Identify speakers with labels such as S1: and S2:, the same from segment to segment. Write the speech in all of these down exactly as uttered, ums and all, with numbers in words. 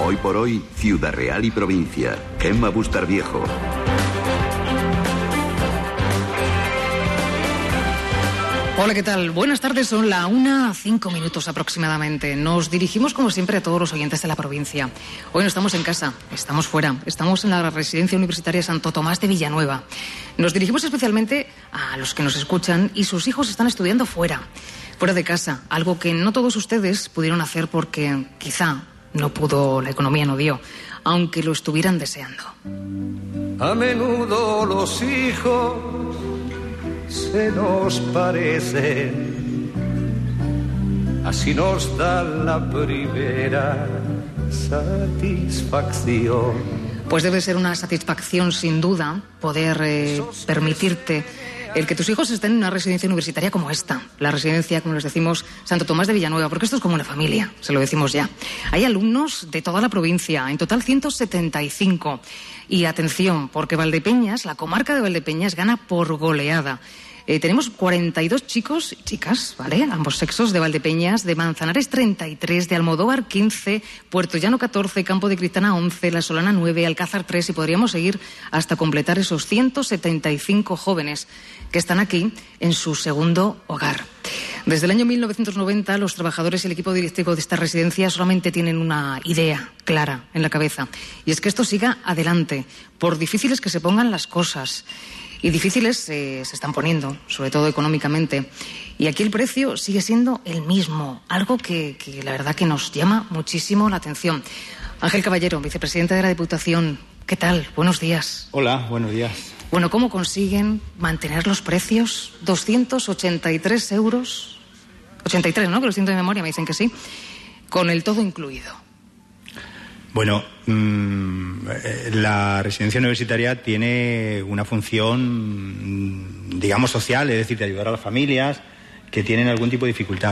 S1: Hoy por hoy, Ciudad Real y provincia. Gemma Bustarviejo.
S2: Hola, ¿qué tal? Buenas tardes, son la una, cinco minutos aproximadamente. Nos dirigimos, como siempre, a todos los oyentes de la provincia. Hoy no estamos en casa, estamos fuera. Estamos en la Residencia Universitaria Santo Tomás de Villanueva. Nos dirigimos especialmente a los que nos escuchan y sus hijos están estudiando fuera, fuera de casa. Algo que no todos ustedes pudieron hacer porque quizá no pudo, la economía no dio, aunque lo estuvieran deseando.
S3: A menudo los hijos se nos parecen, así nos da la primera satisfacción.
S2: Pues debe ser una satisfacción, sin duda, poder eh, permitirte el que tus hijos estén en una residencia universitaria como esta, la residencia, como les decimos, Santo Tomás de Villanueva, porque esto es como una familia, se lo decimos ya. Hay alumnos de toda la provincia, en total ciento setenta y cinco. Y atención, porque Valdepeñas, la comarca de Valdepeñas, gana por goleada. Eh, tenemos cuarenta y dos chicos y chicas, ¿vale? Ambos sexos, de Valdepeñas, de Manzanares treinta y tres, de Almodóvar quince, Puerto Llano catorce, Campo de Cristana once, La Solana nueve, Alcázar tres, y podríamos seguir hasta completar esos ciento setenta y cinco jóvenes que están aquí en su segundo hogar. Desde el año mil novecientos noventa, los trabajadores y el equipo directivo de esta residencia solamente tienen una idea clara en la cabeza, y es que esto siga adelante, por difíciles que se pongan las cosas. Y difíciles eh, se están poniendo, sobre todo económicamente. Y aquí el precio sigue siendo el mismo, algo que, que la verdad que nos llama muchísimo la atención. Ángel Caballero, vicepresidente de la Diputación, ¿qué tal? Buenos días.
S4: Hola, buenos días.
S2: Bueno, ¿cómo consiguen mantener los precios? doscientos ochenta y tres euros, ochenta y tres, ¿no? Que lo siento de memoria, me dicen que sí, con el todo incluido.
S4: Bueno, mmm, la residencia universitaria tiene una función, digamos, social, es decir, de ayudar a las familias que tienen algún tipo de dificultad.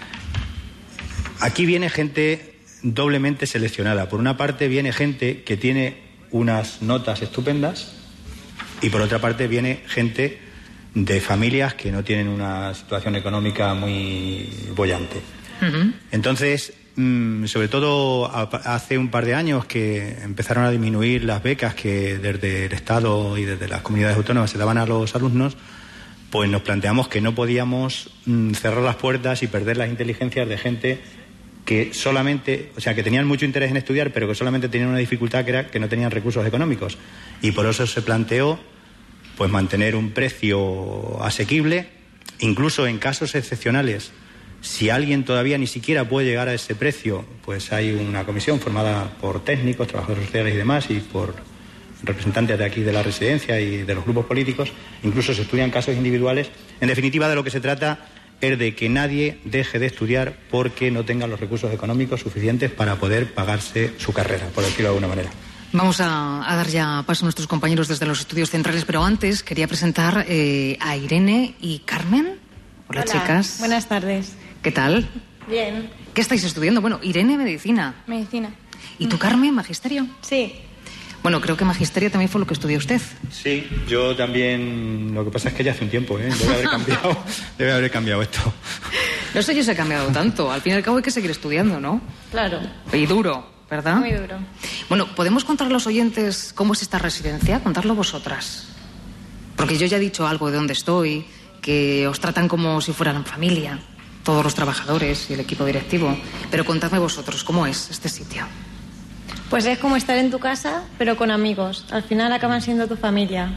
S4: Aquí viene gente doblemente seleccionada. Por una parte viene gente que tiene unas notas estupendas y por otra parte viene gente de familias que no tienen una situación económica muy boyante. Uh-huh. Entonces, sobre todo hace un par de años que empezaron a disminuir las becas que desde el Estado y desde las comunidades autónomas se daban a los alumnos, pues nos planteamos que no podíamos cerrar las puertas y perder las inteligencias de gente que solamente, o sea, que tenían mucho interés en estudiar, pero que solamente tenían una dificultad, que era que no tenían recursos económicos. Y por eso se planteó pues mantener un precio asequible, incluso en casos excepcionales. Si alguien todavía ni siquiera puede llegar a ese precio, pues hay una comisión formada por técnicos, trabajadores sociales y demás, y por representantes de aquí de la residencia y de los grupos políticos. Incluso se estudian casos individuales. En definitiva, de lo que se trata es de que nadie deje de estudiar porque no tenga los recursos económicos suficientes para poder pagarse su carrera, por decirlo de alguna manera.
S2: Vamos a, a dar ya paso a nuestros compañeros desde los estudios centrales, pero antes quería presentar eh, a Irene y Carmen. Hola,
S5: Hola,
S2: chicas.
S5: Buenas tardes.
S2: ¿Qué tal?
S5: Bien.
S2: ¿Qué estáis estudiando? Bueno, Irene, medicina.
S5: Medicina.
S2: ¿Y tú, Carmen, magisterio?
S5: Sí.
S2: Bueno, creo que magisterio también fue lo que estudió usted.
S4: Sí, yo también. Lo que pasa es que ya hace un tiempo, ¿eh? Debe haber cambiado, debe haber cambiado esto.
S2: No sé yo si ha cambiado tanto. Al fin y al cabo hay que seguir estudiando, ¿no?
S5: Claro.
S2: Y duro, ¿verdad?
S5: Muy duro.
S2: Bueno, ¿podemos contar a los oyentes cómo es esta residencia? Contadlo vosotras. Porque yo ya he dicho algo de dónde estoy, que os tratan como si fueran familia, todos los trabajadores y el equipo directivo. Pero contadme vosotros, ¿cómo es este sitio?
S5: Pues es como estar en tu casa, pero con amigos. Al final acaban siendo tu familia.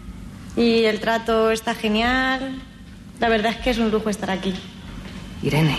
S5: Y el trato está genial. La verdad es que es un lujo estar aquí.
S2: Irene.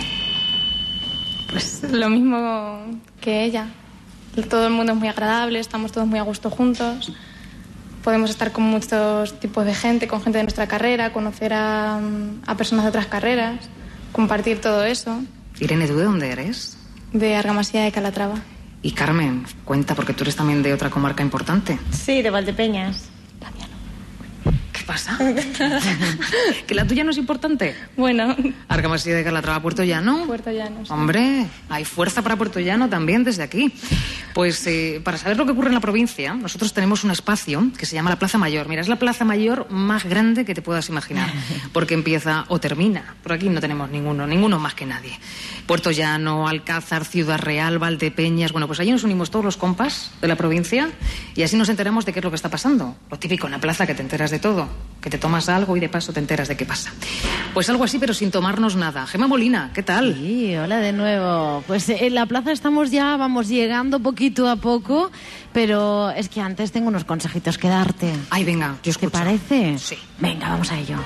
S6: Pues lo mismo que ella. Todo el mundo es muy agradable, estamos todos muy a gusto juntos. Podemos estar con muchos tipos de gente, con gente de nuestra carrera, conocer a, a personas de otras carreras, compartir todo eso.
S2: Irene, ¿tú de dónde eres?
S6: De Argamasilla de Calatrava.
S2: Y Carmen, cuenta, porque tú eres también de otra comarca importante.
S5: Sí, de Valdepeñas.
S2: Qué ¿Qué pasa? ¿Que la tuya no es importante?
S6: Bueno,
S2: Ahora que hemos ido de Calatrava a Puerto Llano.
S6: Puerto Llano. Sí.
S2: Hombre, hay fuerza para Puerto Llano también desde aquí. Pues eh, para saber lo que ocurre en la provincia, nosotros tenemos un espacio que se llama la Plaza Mayor. Mira, es la plaza mayor más grande que te puedas imaginar, porque empieza o termina. Por aquí no tenemos ninguno, ninguno más que nadie. Puerto Llano, Alcázar, Ciudad Real, Valdepeñas. Bueno, pues allí nos unimos todos los compas de la provincia y así nos enteramos de qué es lo que está pasando. Lo típico en la plaza, que te enteras de todo, que te tomas algo y de paso te enteras de qué pasa. Pues algo así, pero sin tomarnos nada. Gemma Molina, ¿qué tal?
S7: Sí, hola de nuevo. Pues en la plaza estamos ya, vamos llegando poquito a poco, pero es que antes tengo unos consejitos que darte.
S2: Ay, venga, yo escucho.
S7: ¿Te parece?
S2: Sí.
S7: Venga, vamos a ello.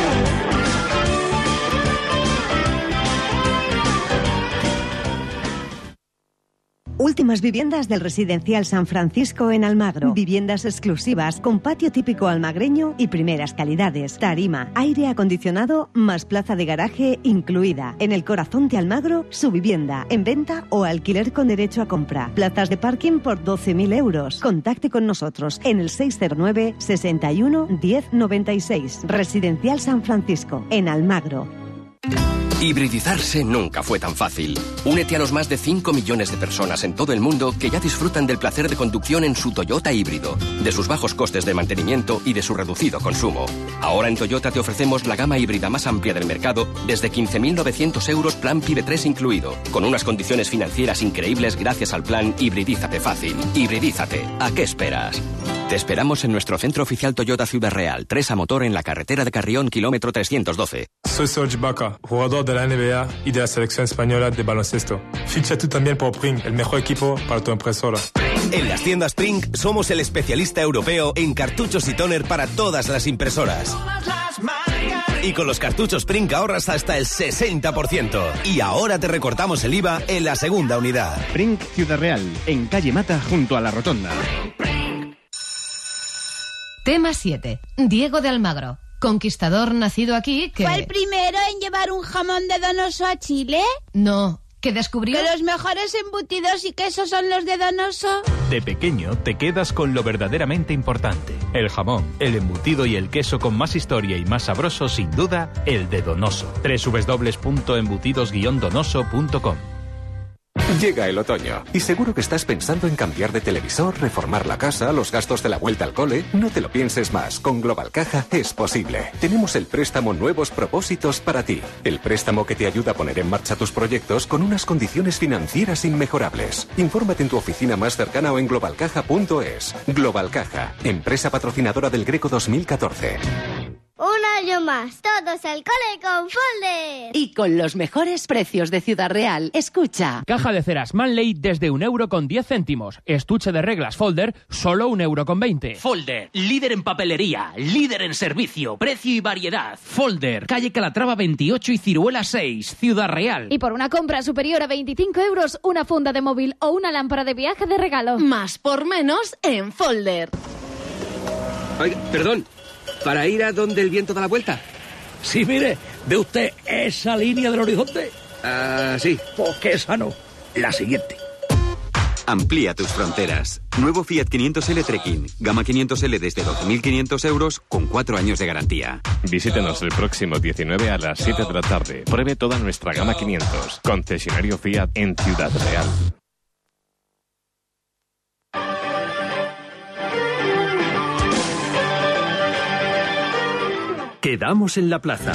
S8: Últimas viviendas del Residencial San Francisco en Almagro. Viviendas exclusivas con patio típico almagreño y primeras calidades. Tarima, aire acondicionado más plaza de garaje incluida. En el corazón de Almagro, su vivienda en venta o alquiler con derecho a compra. Plazas de parking por doce mil euros. Contacte con nosotros en el seis cero nueve, sesenta y uno, diez noventa y seis. Residencial San Francisco en Almagro.
S9: Hibridizarse nunca fue tan fácil. Únete a los más de cinco millones de personas en todo el mundo que ya disfrutan del placer de conducción en su Toyota híbrido, de sus bajos costes de mantenimiento y de su reducido consumo. Ahora en Toyota te ofrecemos la gama híbrida más amplia del mercado desde quince mil novecientos euros plan PIB tres incluido, con unas condiciones financieras increíbles gracias al plan Hibridízate Fácil. Hibridízate. ¿A qué esperas? Te esperamos en nuestro centro oficial Toyota Ciudad Real, tres a motor en la carretera de Carrión, kilómetro trescientos doce.
S10: Soy Serge Ibaka, jugador de la N B A y de la selección española de baloncesto. Ficha tú también por Pring, el mejor equipo para tu impresora.
S11: En las tiendas Pring somos el especialista europeo en cartuchos y tóner para todas las impresoras. Y con los cartuchos Pring ahorras hasta el sesenta por ciento. Y ahora te recortamos el I V A en la segunda unidad.
S12: Pring Ciudad Real, en calle Mata junto a la Rotonda.
S13: Tema siete. Diego de Almagro. Conquistador nacido aquí que...
S14: ¿Fue el primero en llevar un jamón de Donoso a Chile?
S13: No, que descubrió...
S14: ¿Que los mejores embutidos y quesos son los de Donoso?
S15: De pequeño te quedas con lo verdaderamente importante. El jamón, el embutido y el queso con más historia y más sabroso, sin duda, el de Donoso. doble u doble u doble u punto embutidos guion donoso punto com.
S16: Llega el otoño y seguro que estás pensando en cambiar de televisor, reformar la casa, los gastos de la vuelta al cole. No te lo pienses más, con Global Caja es posible. Tenemos el préstamo Nuevos Propósitos para ti. El préstamo que te ayuda a poner en marcha tus proyectos con unas condiciones financieras inmejorables. Infórmate en tu oficina más cercana o en global caja punto es. Global Caja, empresa patrocinadora del Greco dos mil catorce.
S14: Un año más, todos al cole con Folder.
S17: Y con los mejores precios de Ciudad Real. Escucha.
S18: Caja de ceras Manley desde un euro con diez céntimos. Estuche de reglas Folder, solo un euro con veinte.
S19: Folder, líder en papelería, líder en servicio, precio y variedad. Folder, calle Calatrava veintiocho y Ciruela seis, Ciudad Real.
S20: Y por una compra superior a veinticinco euros, una funda de móvil o una lámpara de viaje de regalo.
S17: Más por menos en Folder.
S21: Oiga, perdón. ¿Para ir a donde el viento da la vuelta?
S22: Sí, mire, ¿ve usted esa línea del horizonte?
S21: Ah, sí.
S22: Pues que esa no, la siguiente.
S1: Amplía tus fronteras. Nuevo Fiat quinientos L Trekking. Gama quinientos L desde doce mil quinientos euros con cuatro años de garantía.
S23: Visítenos el próximo diecinueve a las siete de la tarde. Pruebe toda nuestra gama quinientos. Concesionario Fiat en Ciudad Real.
S24: Quedamos en la plaza.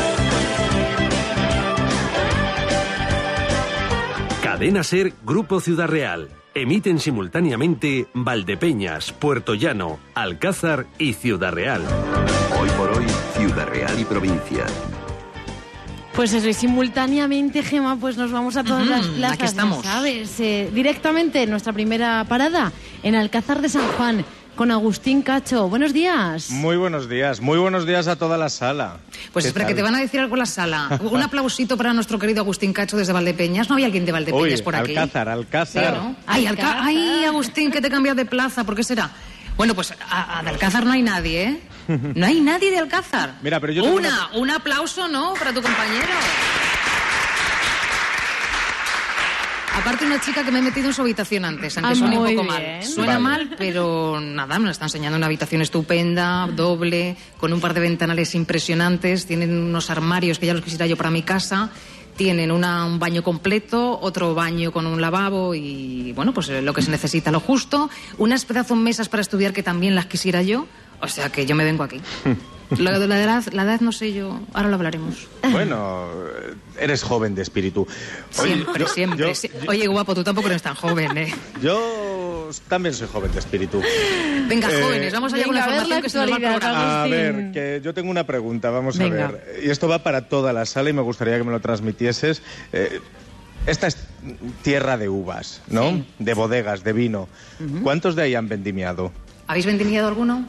S24: Cadena Ser, Grupo Ciudad Real. Emiten simultáneamente Valdepeñas, Puerto Llano, Alcázar y Ciudad Real.
S1: Hoy por hoy, Ciudad Real y provincia.
S7: Pues eso, y simultáneamente, Gemma, pues nos vamos a todas uh-huh, las plazas,
S2: aquí estamos.
S7: ¿Sabes? Eh, directamente, nuestra primera parada, en Alcázar de San Juan, con Agustín Cacho. Buenos días.
S25: Muy buenos días, muy buenos días a toda la sala.
S2: Pues espera, tal? Que te van a decir algo en la sala. Un aplausito para nuestro querido Agustín Cacho desde Valdepeñas. ¿No había alguien de Valdepeñas
S25: Uy,
S2: por aquí?
S25: Alcázar, Alcázar.
S2: ¿Sí, no? Ay, Alcázar. Ay, Agustín, que te cambias de plaza. ¿Por qué será? Bueno, pues a, a de Alcázar no hay nadie, ¿eh? No hay nadie de Alcázar.
S25: Mira, pero yo
S2: Una,
S25: una...
S2: un aplauso, ¿no? Para tu compañero. aparte una chica que me he metido en su habitación antes, aunque
S7: Ah,
S2: suene un
S7: muy
S2: poco
S7: bien.
S2: mal. Suena
S7: Vale.
S2: mal, pero nada, me la está enseñando una habitación estupenda, doble, con un par de ventanales impresionantes, tienen unos armarios que ya los quisiera yo para mi casa, tienen una, un baño completo, otro baño con un lavabo y, bueno, pues eh, lo que se necesita, lo justo, unas pedazos mesas para estudiar que también las quisiera yo, o sea que yo me vengo aquí. Lo de la edad, la edad no sé yo, ahora lo hablaremos.
S25: Bueno, eres joven de espíritu. Oye,
S2: Siempre,
S25: yo-
S2: siempre.
S25: yo-
S2: sí. Oye, guapo, tú tampoco eres tan joven, ¿eh?
S25: Yo también soy joven de espíritu.
S2: Venga,
S25: Eh,
S2: jóvenes, vamos allá con la
S7: venga, a ver
S2: información
S7: la
S2: que se nos va al
S7: actualidad,
S2: programa.
S25: A ver, que yo tengo una pregunta, vamos
S7: Venga.
S25: a ver. Y esto va para toda la sala y me gustaría que me lo transmitieses. Eh, esta es tierra de uvas, ¿no?
S2: Sí.
S25: De bodegas, de vino.
S2: Ujú.
S25: ¿Cuántos de ahí han vendimiado?
S2: ¿Habéis vendimiado alguno?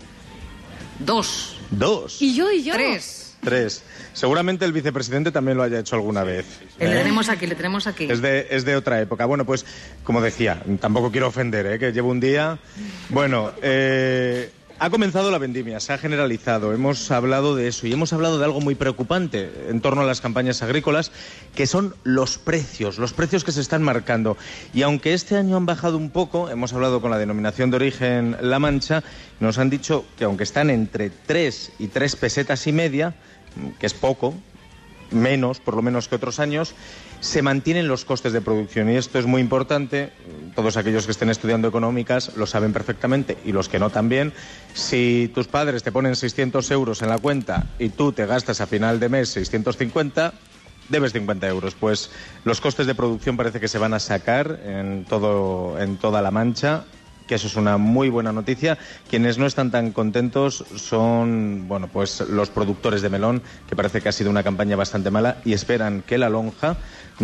S2: Dos.
S25: Dos.
S7: Y yo, y yo.
S2: Tres.
S25: Tres. Seguramente el vicepresidente también lo haya hecho alguna vez.
S2: Le
S25: ¿eh?
S2: tenemos aquí, le tenemos aquí.
S25: Es de, es de otra época. Bueno, pues, como decía, tampoco quiero ofender, ¿eh? Que llevo un día... Bueno, eh, ha comenzado la vendimia, se ha generalizado, hemos hablado de eso y hemos hablado de algo muy preocupante en torno a las campañas agrícolas, que son los precios, los precios que se están marcando. Y aunque este año han bajado un poco, hemos hablado con la denominación de origen La Mancha, nos han dicho que aunque están entre tres y tres pesetas y media, que es poco, menos, por lo menos que otros años, se mantienen los costes de producción y esto es muy importante. Todos aquellos que estén estudiando económicas lo saben perfectamente y los que no también. Si tus padres te ponen seiscientos euros en la cuenta y tú te gastas a final de mes seiscientos cincuenta, debes cincuenta euros. Pues los costes de producción parece que se van a sacar en, todo, en toda La Mancha, que eso es una muy buena noticia. Quienes no están tan contentos son, bueno, pues los productores de melón, que parece que ha sido una campaña bastante mala y esperan que la lonja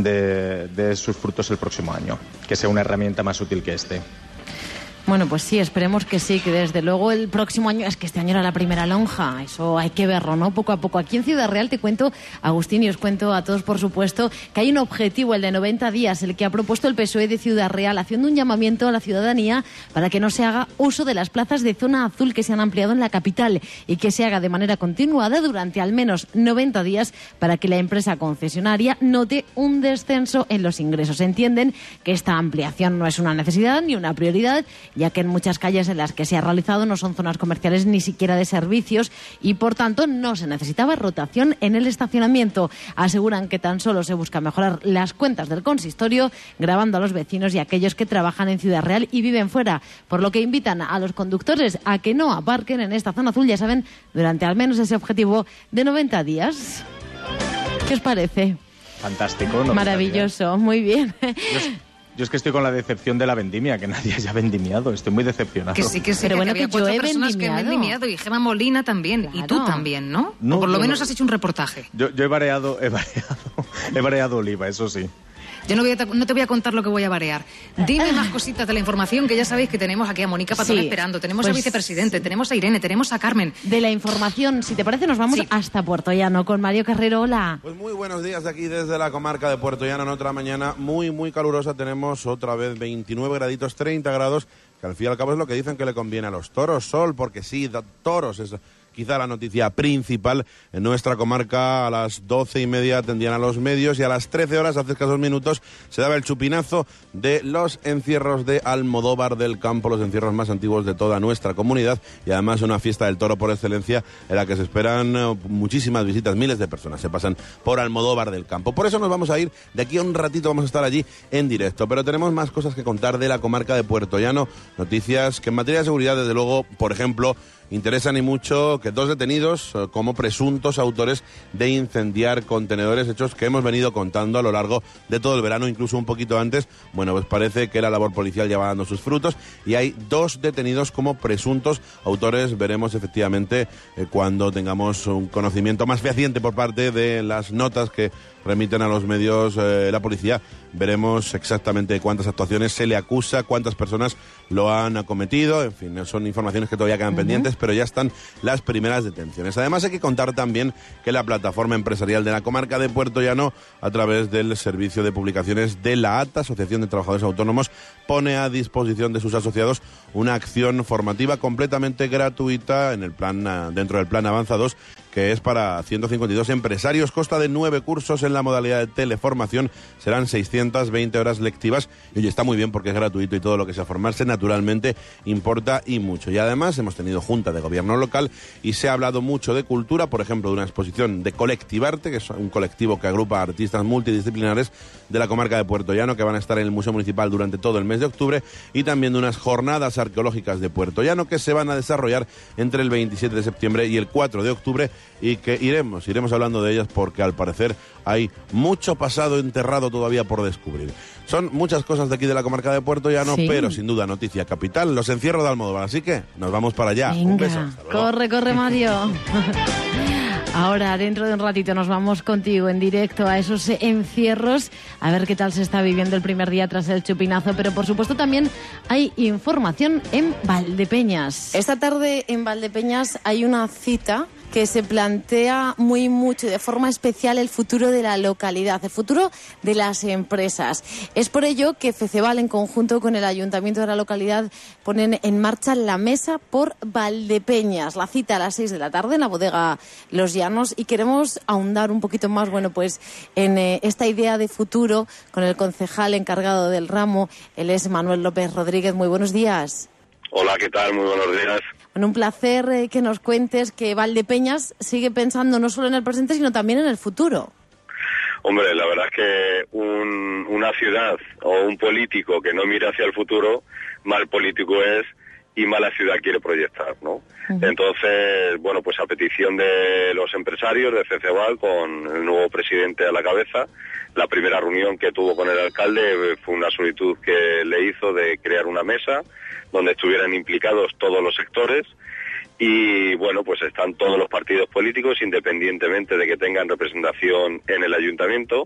S25: dé de sus frutos el próximo año, que sea una herramienta más útil que este.
S7: Bueno, pues sí, esperemos que sí, que desde luego el próximo año, es que este año era la primera lonja, eso hay que verlo, ¿no? Poco a poco. Aquí en Ciudad Real te cuento, Agustín, y os cuento a todos, por supuesto, que hay un objetivo, el de noventa días, el que ha propuesto el P S O E de Ciudad Real, haciendo un llamamiento a la ciudadanía para que no se haga uso de las plazas de zona azul que se han ampliado en la capital y que se haga de manera continuada durante al menos noventa días para que la empresa concesionaria note un descenso en los ingresos. Entienden que esta ampliación no es una necesidad ni una prioridad, ya que en muchas calles en las que se ha realizado no son zonas comerciales ni siquiera de servicios y, por tanto, no se necesitaba rotación en el estacionamiento. Aseguran que tan solo se busca mejorar las cuentas del consistorio, grabando a los vecinos y a aquellos que trabajan en Ciudad Real y viven fuera, por lo que invitan a los conductores a que no aparquen en esta zona azul, ya saben, durante al menos ese objetivo de noventa días. ¿Qué os parece?
S25: Fantástico, ¿no?
S7: Maravilloso, muy bien.
S25: Yo, yo es que estoy con la decepción de la vendimia, que nadie haya vendimiado. Estoy muy decepcionado.
S2: Que sí, que sí,
S7: Pero
S2: que
S7: bueno,
S2: había
S7: que
S2: cuatro
S7: yo he
S2: personas que han
S7: vendimiado.
S2: vendimiado y Gemma Molina también, y tú
S7: Claro.
S2: también, ¿no?
S25: No,
S2: o por lo
S25: yo
S2: menos
S25: no.
S2: has hecho un reportaje.
S25: Yo, yo he variado, he variado, he variado oliva, eso sí.
S2: Yo no, voy a, no te voy a contar lo que voy a variar. Dime más cositas de la información, que ya sabéis que tenemos aquí a Mónica Patón
S7: Sí,
S2: esperando. Tenemos
S7: pues-
S2: al vicepresidente, tenemos a Irene, tenemos a Carmen.
S7: De la información, si te parece, nos vamos
S2: Sí.
S7: hasta Puerto Llano con Mario Carrero. Hola.
S3: Pues muy buenos días aquí desde la comarca de Puerto Llano, en otra mañana muy, muy calurosa. Tenemos otra vez veintinueve graditos, treinta grados, que al fin y al cabo es lo que dicen que le conviene a los toros. Sol, porque sí, da toros es quizá la noticia principal en nuestra comarca. A las doce y media atendían a los medios y a las trece horas, hace escasos minutos, se daba el chupinazo de los encierros de Almodóvar del Campo, los encierros más antiguos de toda nuestra comunidad y además una fiesta del toro por excelencia en la que se esperan eh, muchísimas visitas, miles de personas se pasan por Almodóvar del Campo. Por eso nos vamos a ir, de aquí a un ratito vamos a estar allí en directo, pero tenemos más cosas que contar de la comarca de Puerto Llano, noticias que en materia de seguridad, desde luego, por ejemplo, interesan y mucho, que dos detenidos eh, como presuntos autores de incendiar contenedores, hechos que hemos venido contando a lo largo de todo el verano, incluso un poquito antes. Bueno, pues parece que la labor policial ya va dando sus frutos y hay dos detenidos como presuntos autores. Veremos efectivamente eh, cuando tengamos un conocimiento más fehaciente por parte de las notas que remiten a los medios eh, la policía, veremos exactamente cuántas actuaciones se le acusa, cuántas personas lo han acometido, en fin, son informaciones que todavía quedan uh-huh. pendientes, pero ya están las primeras detenciones. Además hay que contar también que la plataforma empresarial de la comarca de Puerto Llano, a través del servicio de publicaciones de la A T A, Asociación de Trabajadores Autónomos, pone a disposición de sus asociados una acción formativa completamente gratuita en el plan, dentro del plan Avanza dos, que es para ciento cincuenta y dos empresarios. Consta de nueve cursos en la modalidad de teleformación. Serán seiscientas veinte horas lectivas. Y oye, está muy bien porque es gratuito y todo lo que sea formarse naturalmente importa y mucho. Y además hemos tenido junta de gobierno local y se ha hablado mucho de cultura, por ejemplo, de una exposición de Colectivarte, que es un colectivo que agrupa artistas multidisciplinares de la comarca de Puerto Llano, que van a estar en el Museo Municipal durante todo el mes de octubre, y también de unas jornadas arqueológicas de Puerto Llano que se van a desarrollar entre el veintisiete de septiembre y el cuatro de octubre, y que iremos, iremos hablando de ellas porque al parecer hay mucho pasado enterrado todavía por descubrir. Son muchas cosas de aquí de la comarca de Puerto Llano, sí. Pero sin duda noticia capital, los encierros de Almodóvar, así que nos vamos para allá.
S7: Venga,
S3: un beso.
S7: Corre, corre, Mario. Ahora, dentro de un ratito, nos vamos contigo en directo a esos encierros, a ver qué tal se está viviendo el primer día tras el chupinazo, pero por supuesto también hay información en Valdepeñas.
S4: Esta tarde en Valdepeñas hay una cita que se plantea muy mucho y de forma especial el futuro de la localidad, el futuro de las empresas. Es por ello que Feceval, en conjunto con el Ayuntamiento de la localidad, ponen en marcha la Mesa por Valdepeñas. La cita a las seis de la tarde en la bodega Los Llanos, y queremos ahondar un poquito más, bueno, pues en eh, esta idea de futuro con el concejal encargado del ramo, él es Manuel López Rodríguez. Muy buenos días.
S5: Hola, ¿qué tal? Muy buenos días.
S4: Bueno, un placer eh, que nos cuentes que Valdepeñas sigue pensando no solo en el presente, sino también en el futuro.
S5: Hombre, la verdad es que un, una ciudad o un político que no mira hacia el futuro, mal político es y mala ciudad quiere proyectar, ¿no? Uh-huh. Entonces, bueno, pues a petición de los empresarios de Feceval, con el nuevo presidente a la cabeza, la primera reunión que tuvo con el alcalde fue una solicitud que le hizo de crear una mesa donde estuvieran implicados todos los sectores y, bueno, pues están todos los partidos políticos, independientemente de que tengan representación en el ayuntamiento,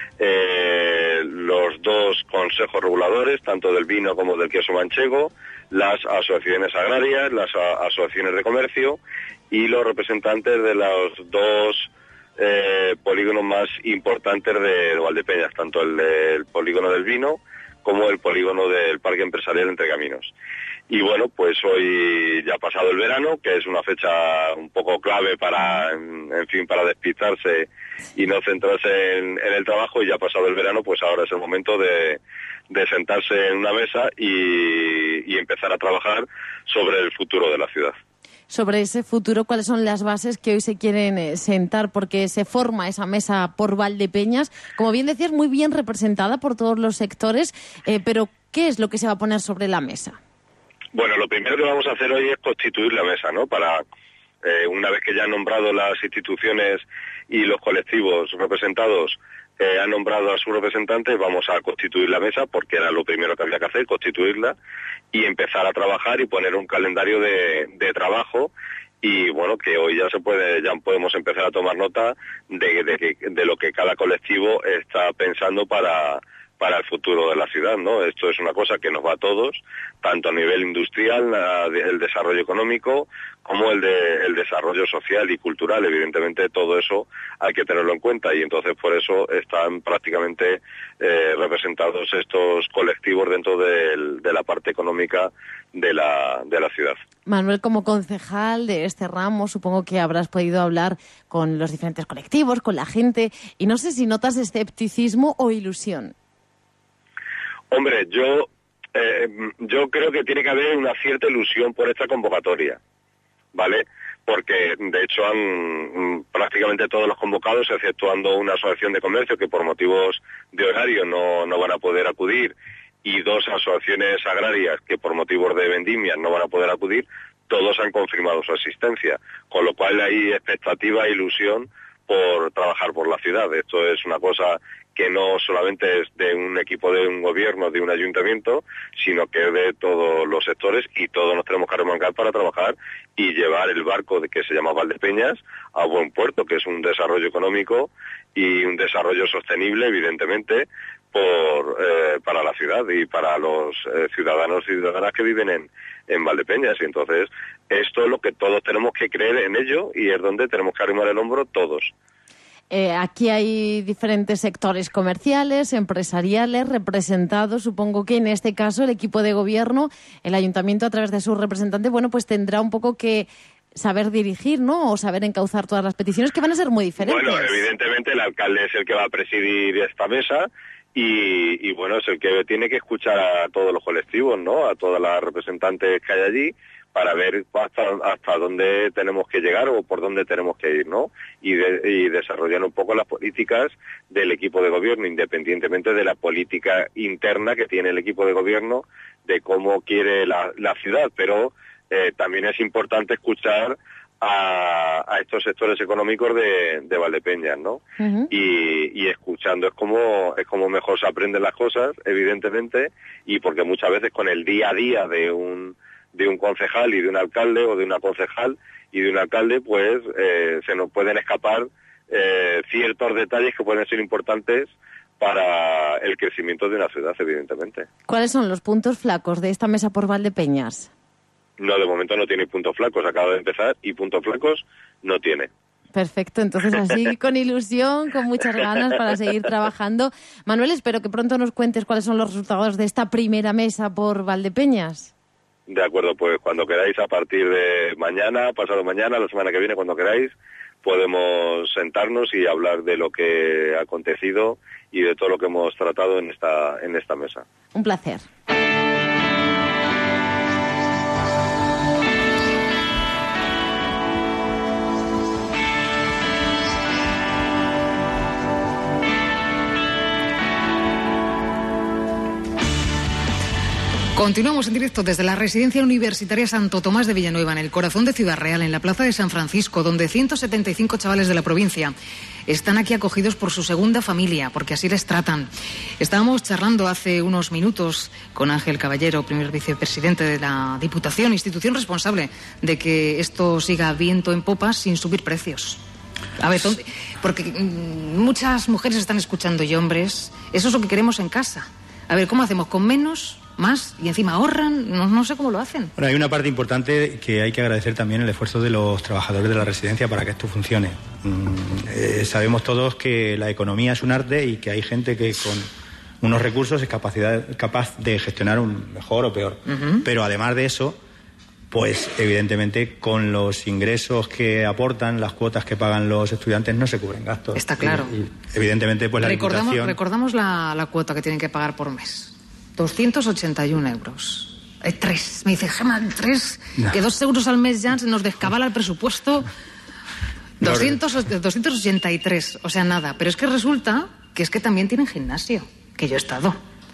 S5: eh, los dos consejos reguladores, tanto del vino como del queso manchego, las asociaciones agrarias, las a- asociaciones de comercio y los representantes de los dos eh, polígonos más importantes de Valdepeñas, tanto el del polígono del vino como el polígono del Parque Empresarial Entre Caminos. Y bueno, pues hoy ya ha pasado el verano, que es una fecha un poco clave para, en, en fin, para despistarse y no centrarse en, en el trabajo, y ya ha pasado el verano, pues ahora es el momento de, de sentarse en una mesa y, y empezar a trabajar sobre el futuro de la ciudad.
S4: Sobre ese futuro, ¿cuáles son las bases que hoy se quieren eh, sentar? Porque se forma esa mesa por Valdepeñas, como bien decías, muy bien representada por todos los sectores, eh, pero ¿qué es lo que se va a poner sobre la mesa?
S5: Bueno, lo primero que vamos a hacer hoy es constituir la mesa, ¿no? Para, eh, una vez que ya han nombrado las instituciones y los colectivos representados, eh, han nombrado a sus representantes, vamos a constituir la mesa, porque era lo primero que había que hacer, constituirla, y empezar a trabajar y poner un calendario de, de trabajo. Y bueno, que hoy ya se puede, ya podemos empezar a tomar nota de, de, de lo que cada colectivo está pensando para para el futuro de la ciudad, ¿no? Esto es una cosa que nos va a todos, tanto a nivel industrial, a, de, el desarrollo económico, como el de el desarrollo social y cultural. Evidentemente todo eso hay que tenerlo en cuenta, y entonces por eso están prácticamente eh, representados estos colectivos dentro de, de la parte económica de la, de la ciudad.
S4: Manuel, como concejal de este ramo, supongo que habrás podido hablar con los diferentes colectivos, con la gente, y no sé si notas escepticismo o ilusión.
S5: Hombre, yo eh, yo creo que tiene que haber una cierta ilusión por esta convocatoria, ¿vale? Porque, de hecho, han prácticamente todos los convocados, exceptuando una asociación de comercio que por motivos de horario no, no van a poder acudir, y dos asociaciones agrarias que por motivos de vendimias no van a poder acudir, todos han confirmado su asistencia, con lo cual hay expectativa e ilusión por trabajar por la ciudad. Esto es una cosa que no solamente es de un equipo de un gobierno, de un ayuntamiento, sino que es de todos los sectores, y todos nos tenemos que arremangar para trabajar y llevar el barco de que se llama Valdepeñas a buen puerto, que es un desarrollo económico y un desarrollo sostenible, evidentemente, por eh, para la ciudad y para los eh, ciudadanos y ciudadanas que viven en, en Valdepeñas. Y entonces esto es lo que todos tenemos que creer en ello, y es donde tenemos que arrimar el hombro todos.
S4: Eh, aquí hay diferentes sectores comerciales, empresariales, representados. Supongo que en este caso el equipo de gobierno, el ayuntamiento a través de su representante, bueno, pues tendrá un poco que saber dirigir, ¿no? O saber encauzar todas las peticiones que van a ser muy diferentes.
S5: Bueno, evidentemente el alcalde es el que va a presidir esta mesa y, y bueno, es el que tiene que escuchar a todos los colectivos, ¿no? A todas las representantes que hay allí, para ver hasta, hasta dónde tenemos que llegar o por dónde tenemos que ir, ¿no? Y, de, y desarrollar un poco las políticas del equipo de gobierno, independientemente de la política interna que tiene el equipo de gobierno, de cómo quiere la, la ciudad, pero eh, también es importante escuchar a, a estos sectores económicos de, de Valdepeñas, ¿no? Uh-huh. Y, y escuchando es como, es como mejor se aprenden las cosas, evidentemente, y porque muchas veces con el día a día de un de un concejal y de un alcalde, o de una concejal y de un alcalde, pues eh, se nos pueden escapar eh, ciertos detalles que pueden ser importantes para el crecimiento de una ciudad, evidentemente.
S4: ¿Cuáles son los puntos flacos de esta mesa por Valdepeñas?
S5: No, de momento no tiene puntos flacos, acaba de empezar y puntos flacos no tiene.
S4: Perfecto, entonces así con ilusión, con muchas ganas para seguir trabajando. Manuel, espero que pronto nos cuentes cuáles son los resultados de esta primera mesa por Valdepeñas.
S5: De acuerdo, pues cuando queráis, a partir de mañana, pasado mañana, la semana que viene, cuando queráis, podemos sentarnos y hablar de lo que ha acontecido y de todo lo que hemos tratado en esta, en esta mesa.
S4: Un placer.
S2: Continuamos en directo desde la Residencia Universitaria Santo Tomás de Villanueva, en el corazón de Ciudad Real, en la Plaza de San Francisco, donde ciento setenta y cinco chavales de la provincia están aquí acogidos por su segunda familia, porque así les tratan. Estábamos charlando hace unos minutos con Ángel Caballero, primer vicepresidente de la Diputación, institución responsable de que esto siga viento en popa sin subir precios. A ver, ¿dónde? Porque mmm, muchas mujeres están escuchando y hombres. Eso es lo que queremos en casa. A ver, ¿cómo hacemos? ¿Con menos? ¿Más? Y encima ahorran, no, no sé cómo lo hacen.
S6: Bueno, hay una parte importante que hay que agradecer también, el esfuerzo de los trabajadores de la residencia para que esto funcione. Mm, eh, sabemos todos que la economía es un arte y que hay gente que con unos recursos es capacidad, capaz de gestionar un mejor o peor. Uh-huh. Pero además de eso, pues evidentemente con los ingresos que aportan, las cuotas que pagan los estudiantes, no se cubren gastos.
S2: Está claro.
S6: Y, y evidentemente, pues la
S2: recordamos,
S6: Diputación...
S2: Recordamos la, la cuota que tienen que pagar por mes. doscientos ochenta y un euros. Hay tres. Me dice, Gemma, tres, no. Que dos euros al mes ya nos descabala el presupuesto. doscientos, doscientos ochenta y tres, o sea, nada. Pero es que resulta que es que también tienen gimnasio, que yo he estado.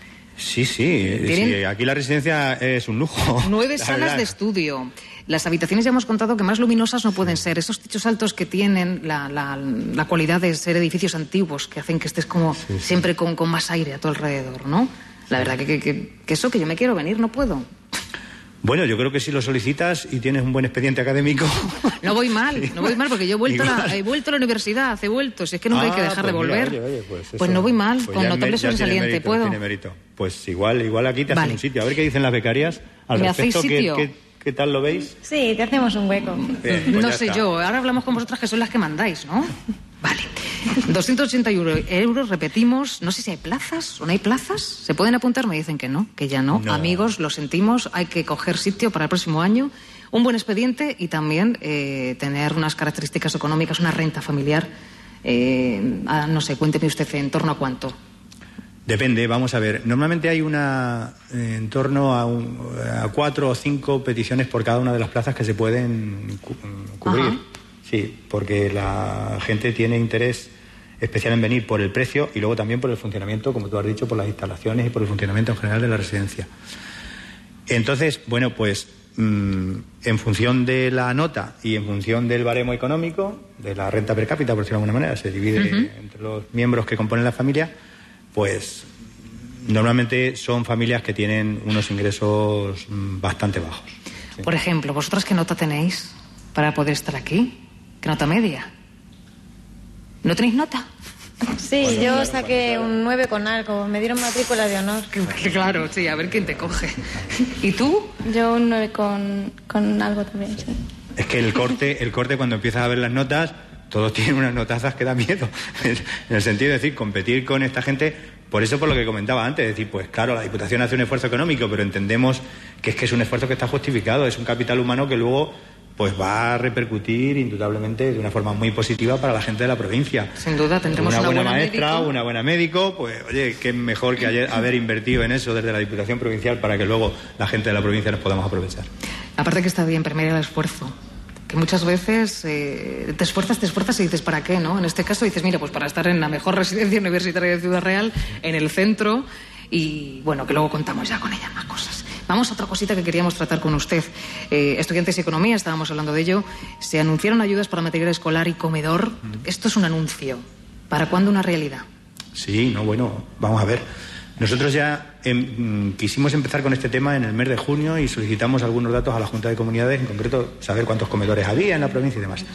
S6: Sí, sí, sí, aquí la residencia es un lujo.
S2: Nueve salas verdad. de estudio. Las habitaciones ya hemos contado que más luminosas no pueden ser. Esos techos altos que tienen la, la, la cualidad de ser edificios antiguos, que hacen que estés como sí, sí. siempre con, con más aire a tu alrededor, ¿no? La verdad que, que, que, que eso, que yo me quiero venir, no puedo.
S6: Bueno, yo creo que si lo solicitas y tienes un buen expediente académico...
S2: No voy mal, no voy mal, porque yo he vuelto, a la, he vuelto a la universidad, he vuelto. Si es que nunca ah, hay que dejar
S6: pues
S2: de volver.
S6: Mira, oye, oye, pues,
S2: pues no voy mal,
S6: pues
S2: con notable sobresaliente, ¿puedo?
S6: Tiene mérito. Pues igual, igual aquí te hacen vale. un sitio. A ver qué dicen las becarias al
S2: ¿Me
S6: respecto.
S2: hacéis sitio?
S6: ¿Qué, qué, ¿Qué tal lo veis?
S8: Sí, te hacemos un hueco.
S6: Bien, pues
S2: no sé está. yo, ahora hablamos con vosotras que son las que mandáis, ¿no? Vale. doscientos ochenta euros, repetimos. No sé si hay plazas o no hay plazas. ¿Se pueden apuntar? Me dicen que no, que ya no. no. Amigos, lo sentimos, hay que coger sitio para el próximo año. Un buen expediente y también eh, tener unas características económicas, una renta familiar. Eh, a, no sé, cuénteme usted en torno a cuánto.
S6: Depende, vamos a ver. Normalmente hay una eh, en torno a, un, a cuatro o cinco peticiones por cada una de las plazas que se pueden cu cubrir. Ajá. Sí, porque la gente tiene interés especial en venir por el precio y luego también por el funcionamiento, como tú has dicho, por las instalaciones y por el funcionamiento en general de la residencia. Entonces, bueno, pues mmm, en función de la nota y en función del baremo económico, de la renta per cápita, por decirlo de alguna manera, se divide uh-huh. entre los miembros que componen la familia, pues normalmente son familias que tienen unos ingresos bastante bajos.
S2: Sí. Por ejemplo, ¿vosotros qué nota tenéis para poder estar aquí? ¿Qué nota media? ¿No tenéis nota?
S8: Sí, bueno, yo saqué un nueve con algo. Me dieron matrícula de honor.
S2: Claro, sí, a ver quién te coge. ¿Y tú?
S8: Yo un nueve con, con algo también, sí.
S6: Es que el corte, el corte cuando empiezas a ver las notas, todos tienen unas notazas que da miedo. En el sentido de decir, competir con esta gente, por eso por lo que comentaba antes, es decir, pues claro, la Diputación hace un esfuerzo económico, pero entendemos que es que es un esfuerzo que está justificado, es un capital humano que luego pues va a repercutir indudablemente de una forma muy positiva para la gente de la provincia.
S2: Sin duda, tendremos
S6: una,
S2: una
S6: buena,
S2: buena
S6: maestra,
S2: médico.
S6: una buena médico, pues oye, qué mejor que ayer haber invertido en eso desde la Diputación Provincial para que luego la gente de la provincia nos podamos aprovechar.
S2: Aparte que está bien, premiar el esfuerzo. Que muchas veces eh, te esfuerzas, te esfuerzas y dices, ¿para qué, no? En este caso dices, mira, pues para estar en la mejor residencia universitaria de Ciudad Real, en el centro, y bueno, que luego contamos ya con ella más cosas. Vamos a otra cosita que queríamos tratar con usted. Eh, estudiantes y economía, estábamos hablando de ello. Se anunciaron ayudas para material escolar y comedor. Esto es un anuncio. ¿Para cuándo una realidad?
S6: Sí, no, bueno, vamos a ver. Nosotros ya em, quisimos empezar con este tema en el mes de junio y solicitamos algunos datos a la Junta de Comunidades, en concreto saber cuántos comedores había en la provincia y demás.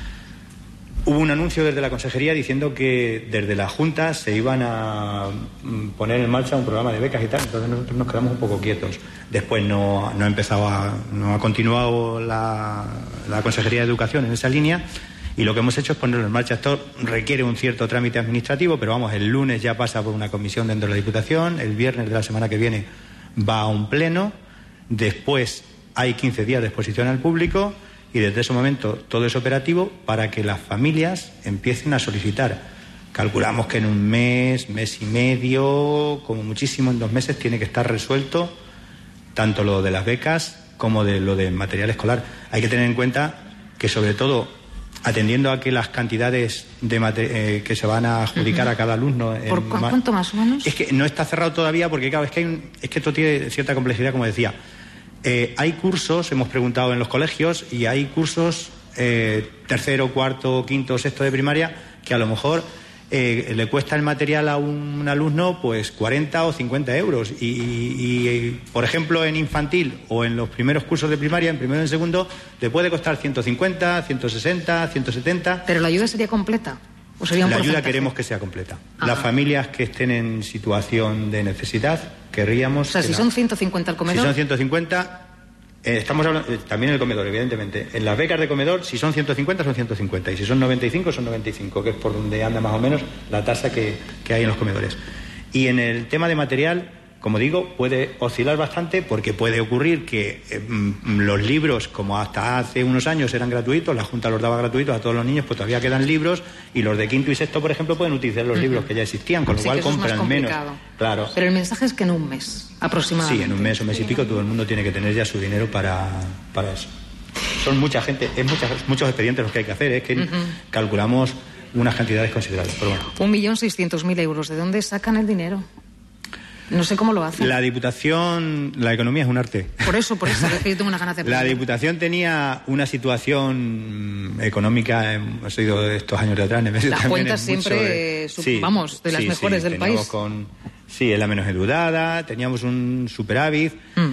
S6: Hubo un anuncio desde la Consejería diciendo que desde la Junta se iban a poner en marcha un programa de becas y tal, entonces nosotros nos quedamos un poco quietos. Después no, no ha empezado a, no ha continuado la, la Consejería de Educación en esa línea y lo que hemos hecho es ponerlo en marcha. Esto requiere un cierto trámite administrativo, pero vamos, el lunes ya pasa por una comisión dentro de la Diputación, el viernes de la semana que viene va a un pleno, después hay quince días de exposición al público y desde ese momento todo es operativo para que las familias empiecen a solicitar. Calculamos que en un mes, mes y medio, como muchísimo en dos meses, tiene que estar resuelto tanto lo de las becas como de lo de material escolar. Hay que tener en cuenta que, sobre todo, atendiendo a que las cantidades de mate- eh, que se van a adjudicar uh-huh. a cada alumno...
S2: ¿Por cu- cuánto más o menos?
S6: Es que no está cerrado todavía porque, claro, es que, hay un, es que esto tiene cierta complejidad, como decía. Eh, hay cursos, hemos preguntado en los colegios, y hay cursos eh, tercero, cuarto, quinto, sexto de primaria, que a lo mejor eh, le cuesta el material a un alumno pues cuarenta o cincuenta euros. Y, y, y, por ejemplo, en infantil o en los primeros cursos de primaria, en primero y en segundo, le puede costar ciento cincuenta, ciento sesenta, ciento setenta.
S2: ¿Pero la ayuda sería completa? ¿O sería un
S6: la ayuda
S2: porcentaje?
S6: queremos que sea completa.
S2: Ajá.
S6: Las familias que estén en situación de necesidad, querríamos...
S2: O sea, si
S6: la...
S2: son ciento cincuenta al comedor...
S6: Si son ciento cincuenta, eh, estamos hablando... Eh, también en el comedor, evidentemente. En las becas de comedor, si son ciento cincuenta, son ciento cincuenta. Y si son noventa y cinco, son noventa y cinco, que es por donde anda más o menos la tasa que, que hay en los comedores. Y en el tema de material, como digo, puede oscilar bastante porque puede ocurrir que eh, los libros, como hasta hace unos años eran gratuitos, la Junta los daba gratuitos a todos los niños, pues todavía quedan libros y los de quinto y sexto, por ejemplo, pueden utilizar los uh-huh. libros que ya existían, con lo
S2: sí,
S6: cual
S2: que eso
S6: compran
S2: es más
S6: menos.
S2: Claro. Pero el mensaje es que en un mes, aproximadamente.
S6: Sí, en un mes o mes y pico todo el mundo tiene que tener ya su dinero para, para eso. Son mucha gente, es muchas, muchos expedientes los que hay que hacer, es que uh-huh. calculamos unas cantidades considerables. Pero bueno.
S2: Un millón seiscientos mil euros, ¿de dónde sacan el dinero? No sé cómo lo hacen.
S6: La Diputación, la economía es un arte.
S2: Por eso, por eso, es que yo tengo unas ganas de aprender.
S6: La Diputación tenía una situación económica, hemos oído estos años de atrás.
S2: Las cuentas siempre,
S6: mucho,
S2: eh, vamos, de las
S6: sí,
S2: mejores
S6: sí,
S2: del país.
S6: Con, sí, es la menos endeudada, teníamos un superávit. Mm.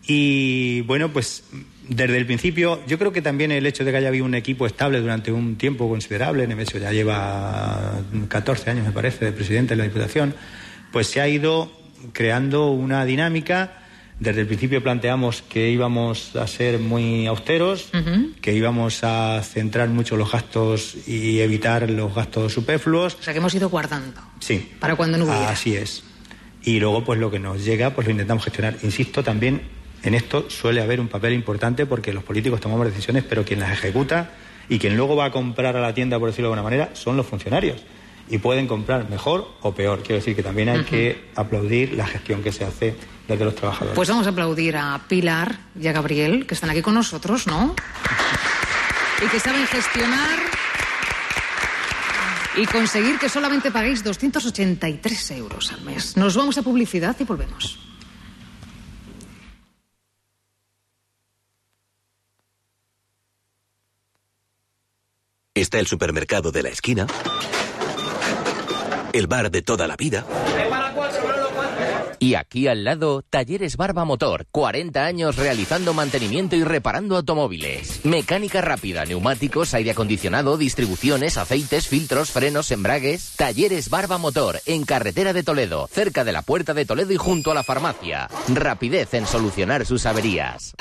S6: Y bueno, pues desde el principio, yo creo que también el hecho de que haya habido un equipo estable durante un tiempo considerable, Nemesio ya lleva catorce años, me parece, de presidente de la Diputación, pues se ha ido creando una dinámica. Desde el principio planteamos que íbamos a ser muy austeros, uh-huh. que íbamos a centrar mucho los gastos y evitar los gastos superfluos.
S2: O sea, que hemos ido guardando.
S6: Sí.
S2: Para cuando no hubiera.
S6: Así es. Y luego, pues lo que nos llega, pues lo intentamos gestionar. Insisto, también en esto suele haber un papel importante porque los políticos tomamos decisiones, pero quien las ejecuta y quien luego va a comprar a la tienda, por decirlo de alguna manera, son los funcionarios. Y pueden comprar mejor o peor. Quiero decir que también hay uh-huh. que aplaudir la gestión que se hace desde los trabajadores.
S2: Pues vamos a aplaudir a Pilar y a Gabriel, que están aquí con nosotros, ¿no? Y que saben gestionar y conseguir que solamente paguéis doscientos ochenta y tres euros al mes. Nos vamos a publicidad y volvemos.
S9: Está el supermercado de la esquina, el bar de toda la vida.
S10: Y aquí al lado, Talleres Barba Motor, cuarenta años realizando mantenimiento y reparando automóviles. Mecánica rápida, neumáticos, aire acondicionado, distribuciones, aceites, filtros, frenos, embragues. Talleres Barba Motor, en carretera de Toledo, cerca de la Puerta de Toledo y junto a la farmacia. Rapidez en solucionar sus averías.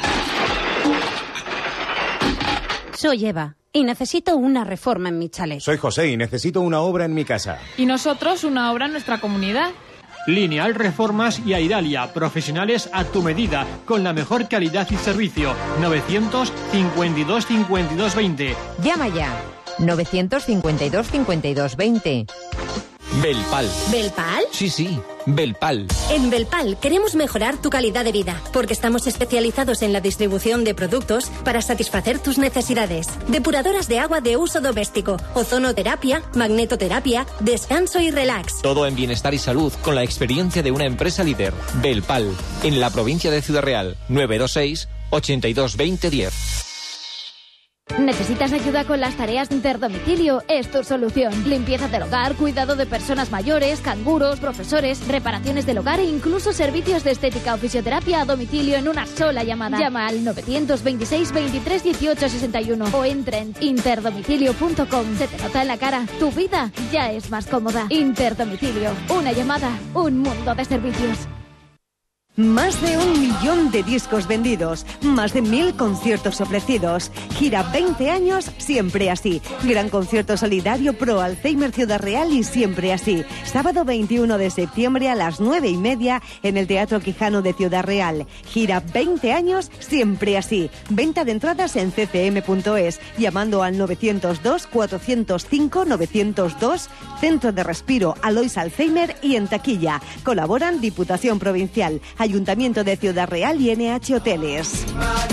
S11: Soy Eva y necesito una reforma en mi chalet.
S12: Soy José y necesito una obra en mi casa.
S13: Y nosotros una obra en nuestra comunidad.
S12: Lineal Reformas y Aidalia, profesionales a tu medida, con la mejor calidad y servicio. novecientos cincuenta y dos cincuenta y dos veinte.
S13: Llama ya. novecientos cincuenta y dos cincuenta y dos veinte.
S14: Belpal.
S15: ¿Belpal?
S14: Sí, sí, Belpal.
S15: En Belpal queremos mejorar tu calidad de vida, porque estamos especializados en la distribución de productos para satisfacer tus necesidades. Depuradoras de agua de uso doméstico, ozonoterapia, magnetoterapia, descanso y relax.
S14: Todo en bienestar y salud con la experiencia de una empresa líder. Belpal, en la provincia de Ciudad Real. nueve dos seis, ochenta y dos, veinte, diez.
S20: ¿Necesitas ayuda con las tareas de interdomicilio? Es tu solución. Limpieza del hogar, cuidado de personas mayores, canguros, profesores, reparaciones del hogar e incluso servicios de estética o fisioterapia a domicilio en una sola llamada. Llama al novecientos veintiséis, veintitrés, dieciocho, sesenta y uno o entra en interdomicilio punto com. Se te nota en la cara. Tu vida ya es más cómoda. Interdomicilio. Una llamada. Un mundo de servicios.
S16: Más de un millón de discos vendidos, más de mil conciertos ofrecidos. Gira veinte años, siempre así. Gran concierto solidario pro Alzheimer Ciudad Real y siempre así. Sábado veintiuno de septiembre a las nueve y media en el Teatro Quijano de Ciudad Real. Gira veinte años, siempre así. Venta de entradas en c c m punto es, llamando al novecientos dos, cuatrocientos cinco, novecientos dos, Centro de Respiro Alois Alzheimer y en taquilla. Colaboran Diputación Provincial, Ayuntamiento de Ciudad Real y N H Hoteles.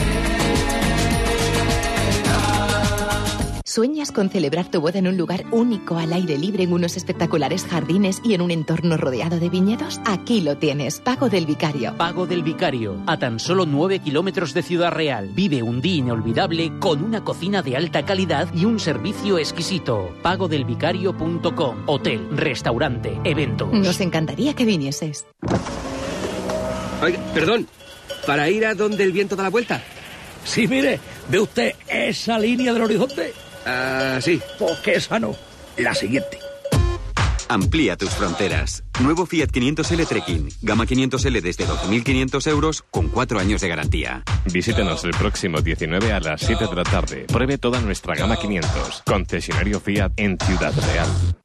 S26: ¿Sueñas con celebrar tu boda en un lugar único al aire libre, en unos espectaculares jardines y en un entorno rodeado de viñedos? Aquí lo tienes, Pago del Vicario.
S19: Pago del Vicario, a tan solo nueve kilómetros de Ciudad Real. Vive un día inolvidable con una cocina de alta calidad y un servicio exquisito. pago del vicario punto com. Hotel, restaurante, eventos.
S26: Nos encantaría que vinieses.
S21: Oiga, perdón, ¿para ir a donde el viento da la vuelta?
S22: Sí, mire, ¿ve usted esa línea del horizonte?
S21: Ah, uh, sí.
S22: Porque esa no, la siguiente.
S1: Amplía tus fronteras. Nuevo Fiat quinientos ele Trekking. Gama quinientos ele desde doce mil quinientos euros con cuatro años de garantía.
S23: Visítenos el próximo diecinueve a las siete de la tarde. Pruebe toda nuestra gama quinientos. Concesionario Fiat en Ciudad Real.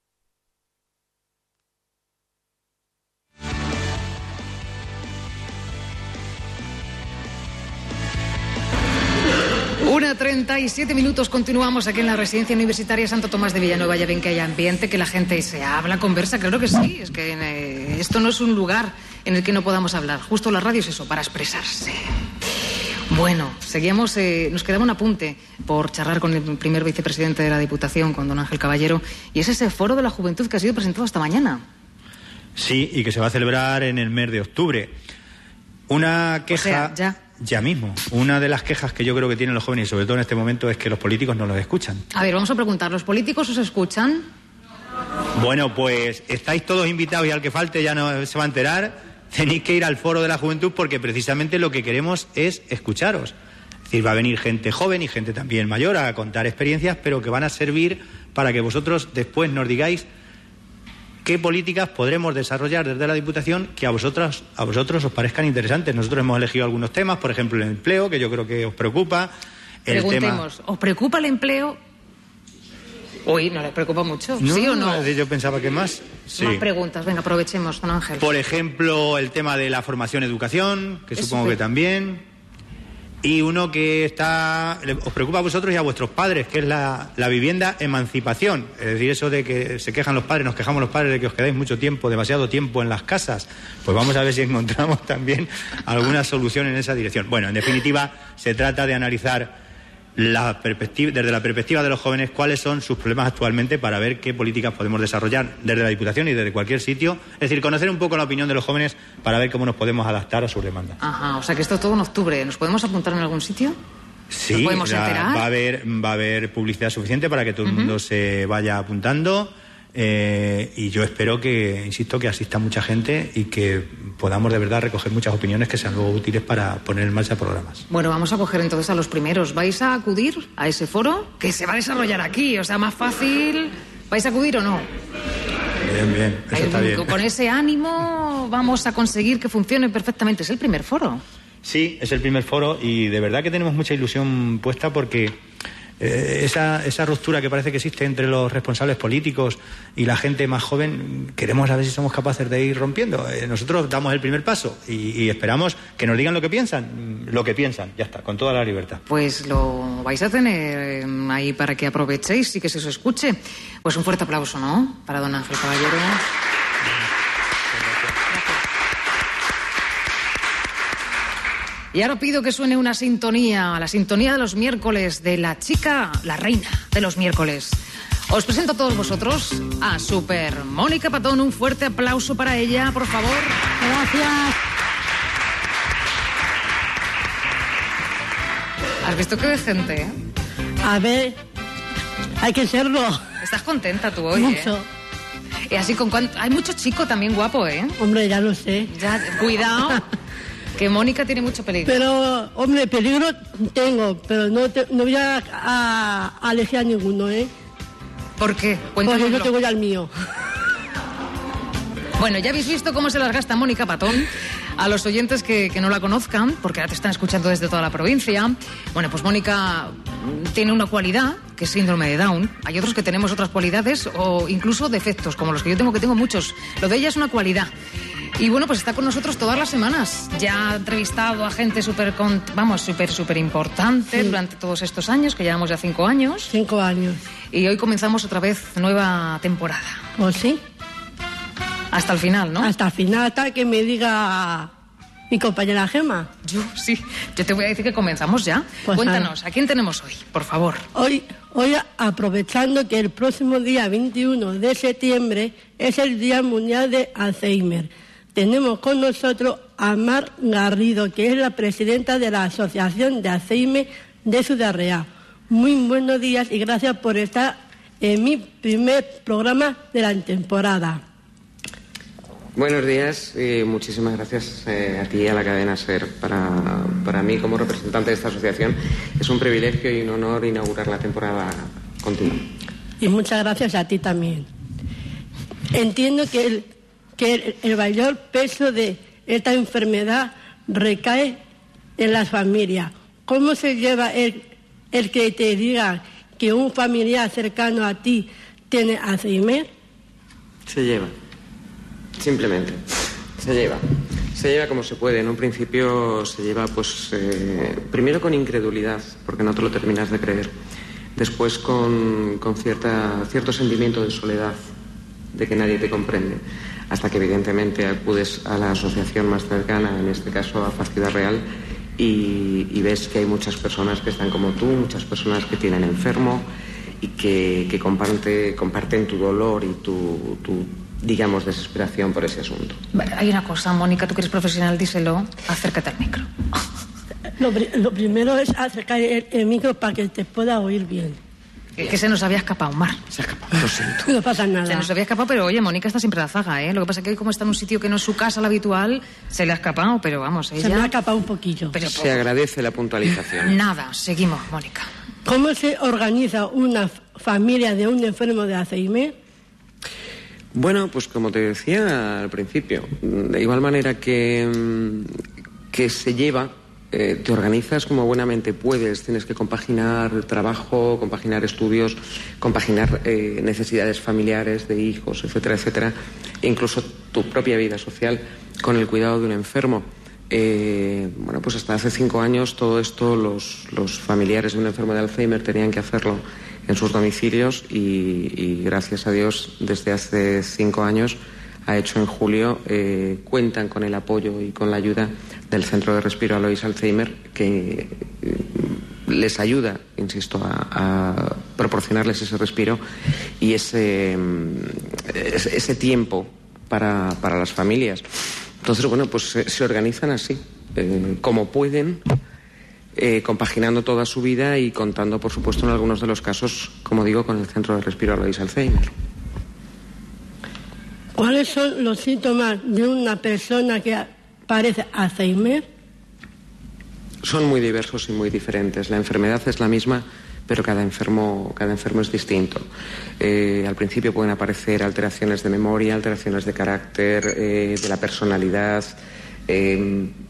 S2: Una treinta y siete minutos, continuamos aquí en la Residencia Universitaria Santo Tomás de Villanueva. Ya ven que hay ambiente, que la gente se habla, conversa, claro que sí. Es que eh, esto no es un lugar en el que no podamos hablar. Justo la radio es eso, para expresarse. Bueno, seguíamos, eh, nos quedaba un apunte por charlar con el primer vicepresidente de la Diputación, con don Ángel Caballero, y es ese foro de la juventud que ha sido presentado esta mañana.
S6: Sí, y que se va a celebrar en el mes de octubre. Una queja...
S2: O sea, ya...
S6: Ya mismo. Una de las quejas que yo creo que tienen los jóvenes, y sobre todo en este momento, es que los políticos no los escuchan.
S2: A ver, vamos a preguntar, ¿los políticos os escuchan?
S6: Bueno, pues estáis todos invitados y al que falte ya no se va a enterar. Tenéis que ir al foro de la juventud porque precisamente lo que queremos es escucharos. Es decir, va a venir gente joven y gente también mayor a contar experiencias, pero que van a servir para que vosotros después nos digáis qué políticas podremos desarrollar desde la Diputación que a vosotros, a vosotros os parezcan interesantes. Nosotros hemos elegido algunos temas, por ejemplo, el empleo, que yo creo que os preocupa. El
S2: Preguntemos, tema... ¿os preocupa el empleo? Uy, ¿no les preocupa mucho?
S6: No,
S2: ¿Sí o no?
S6: Yo pensaba que más. Sí.
S2: Más preguntas, venga, aprovechemos, don Ángel.
S6: Por ejemplo, el tema de la formación-educación, que Eso supongo sí. que también. Y uno que está os preocupa a vosotros y a vuestros padres, que es la, la vivienda emancipación. Es decir, eso de que se quejan los padres, nos quejamos los padres de que os quedáis mucho tiempo, demasiado tiempo en las casas. Pues vamos a ver si encontramos también alguna solución en esa dirección. Bueno, en definitiva, se trata de analizar la perspectiva, desde la perspectiva de los jóvenes, cuáles son sus problemas actualmente para ver qué políticas podemos desarrollar desde la Diputación y desde cualquier sitio. Es decir, conocer un poco la opinión de los jóvenes para ver cómo nos podemos adaptar a sus demandas.
S2: Ajá, o sea que esto es todo en octubre. ¿Nos podemos apuntar en algún sitio?
S6: Sí,
S2: ¿Nos podemos
S6: la,
S2: enterar?
S6: va a haber va a haber publicidad suficiente para que todo el uh-huh. mundo se vaya apuntando. Eh, y yo espero que, insisto, que asista mucha gente y que podamos de verdad recoger muchas opiniones que sean luego útiles para poner en marcha programas.
S2: Bueno, vamos a coger entonces a los primeros. ¿Vais a acudir a ese foro que se va a desarrollar aquí? O sea, más fácil. ¿Vais a acudir o no?
S6: Bien, bien, eso
S2: Ahí,
S6: está bien.
S2: Con ese ánimo vamos a conseguir que funcione perfectamente. Es el primer foro.
S6: Sí, es el primer foro y de verdad que tenemos mucha ilusión puesta porque eh, esa, esa ruptura que parece que existe entre los responsables políticos y la gente más joven, queremos a ver si somos capaces de ir rompiendo. Eh, nosotros damos el primer paso y, y esperamos que nos digan lo que piensan, lo que piensan, ya está, con toda la libertad.
S2: Pues lo vais a tener ahí para que aprovechéis y que se os escuche. Pues un fuerte aplauso, ¿no?, para don Ángel Caballero. Y ahora pido que suene una sintonía, la sintonía de los miércoles, de la chica, la reina de los miércoles. Os presento a todos vosotros a Super Mónica Patón. Un fuerte aplauso para ella, por favor.
S3: Gracias.
S2: ¿Has visto qué de gente, eh?
S3: A ver, hay que serlo.
S2: ¿Estás contenta tú hoy,
S3: Mucho.
S2: eh? Y así con cuánto... Hay mucho chico también guapo, ¿eh?
S3: Hombre, ya lo sé.
S2: Ya, cuidado. Que Mónica tiene mucho peligro.
S3: Pero, hombre, peligro tengo, pero no, te, no voy a, a, a elegir a ninguno, ¿eh?
S2: ¿Por qué?
S3: Porque yo tengo ya el mío.
S2: Bueno, ya habéis visto cómo se las gasta Mónica Patón. A los oyentes que, que no la conozcan, porque ahora te están escuchando desde toda la provincia. Bueno, pues Mónica tiene una cualidad, que es síndrome de Down. Hay otros que tenemos otras cualidades o incluso defectos, como los que yo tengo, que tengo muchos. Lo de ella es una cualidad. Y bueno, pues está con nosotros todas las semanas. Ya ha entrevistado a gente súper, vamos, súper, súper importante sí. durante todos estos años, que llevamos ya cinco años.
S3: Cinco años.
S2: Y hoy comenzamos otra vez nueva temporada.
S3: Pues sí.
S2: Hasta el final, ¿no?
S3: Hasta el final, hasta que me diga mi compañera Gemma.
S2: Yo, sí. Yo te voy a decir que comenzamos ya. Pues cuéntanos, nada. ¿A quién tenemos hoy, por favor?
S3: Hoy, hoy, aprovechando que el próximo día veintiuno de septiembre es el Día Mundial de Alzheimer, tenemos con nosotros a Mar Garrido, que es la presidenta de la Asociación de Alzheimer de Ciudad Real. Muy buenos días y gracias por estar en mi primer programa de la temporada.
S7: Buenos días y muchísimas gracias eh, a ti y a la cadena SER. Para, para mí, como representante de esta asociación, es un privilegio y un honor inaugurar la temporada contigo.
S3: Y muchas gracias a ti también. Entiendo que el, que el, el mayor peso de esta enfermedad recae en las familias. ¿Cómo se lleva el, el que te diga que un familiar cercano a ti tiene Alzheimer?
S7: Se lleva. Simplemente, se lleva. Se lleva como se puede. En un principio se lleva, pues, eh, primero con incredulidad, porque no te lo terminas de creer. Después con, con cierta, cierto sentimiento de soledad, de que nadie te comprende. Hasta que evidentemente acudes a la asociación más cercana, en este caso a F A Ciudad Real, y, y ves que hay muchas personas que están como tú, muchas personas que tienen enfermo y que, que comparte, comparten tu dolor y tu... tu digamos, desesperación por ese asunto.
S2: Hay una cosa, Mónica, tú que eres profesional, díselo, acércate al micro.
S3: Lo, lo primero es acercar el, el micro para que te pueda oír bien.
S2: Que, que se nos había escapado, Mar.
S7: Se ha escapado, lo siento.
S3: No pasa nada.
S2: Se nos había escapado, pero oye, Mónica está siempre a la zaga, ¿eh? Lo que pasa es que hoy, como está en un sitio que no es su casa, la habitual, se le ha escapado, pero vamos, ella...
S3: Se me ha escapado un poquillo.
S7: Pero se agradece la puntualización.
S2: Nada, seguimos, Mónica.
S3: ¿Cómo se organiza una familia de un enfermo de Alzheimer?
S7: Bueno, pues como te decía al principio, de igual manera que, que se lleva, eh, te organizas como buenamente puedes, tienes que compaginar trabajo, compaginar estudios, compaginar eh, necesidades familiares de hijos, etcétera, etcétera, e incluso tu propia vida social con el cuidado de un enfermo. Eh, bueno, pues hasta hace cinco años todo esto los, los familiares de un enfermo de Alzheimer tenían que hacerlo en sus domicilios y, y gracias a Dios desde hace cinco años, ha hecho en julio, eh, cuentan con el apoyo y con la ayuda del Centro de Respiro Alois Alzheimer, que eh, les ayuda, insisto, a, a proporcionarles ese respiro y ese, ese, ese tiempo para, para las familias. Entonces, bueno, pues se, se organizan así, eh, como pueden, eh, compaginando toda su vida y contando, por supuesto, en algunos de los casos, como digo, con el Centro de Respiro Alois Alzheimer.
S3: ¿Cuáles son los síntomas de una persona que padece Alzheimer?
S7: Son muy diversos y muy diferentes. La enfermedad es la misma, pero cada enfermo, cada enfermo es distinto. Eh, al principio pueden aparecer alteraciones de memoria, alteraciones de carácter, eh, de la personalidad, eh,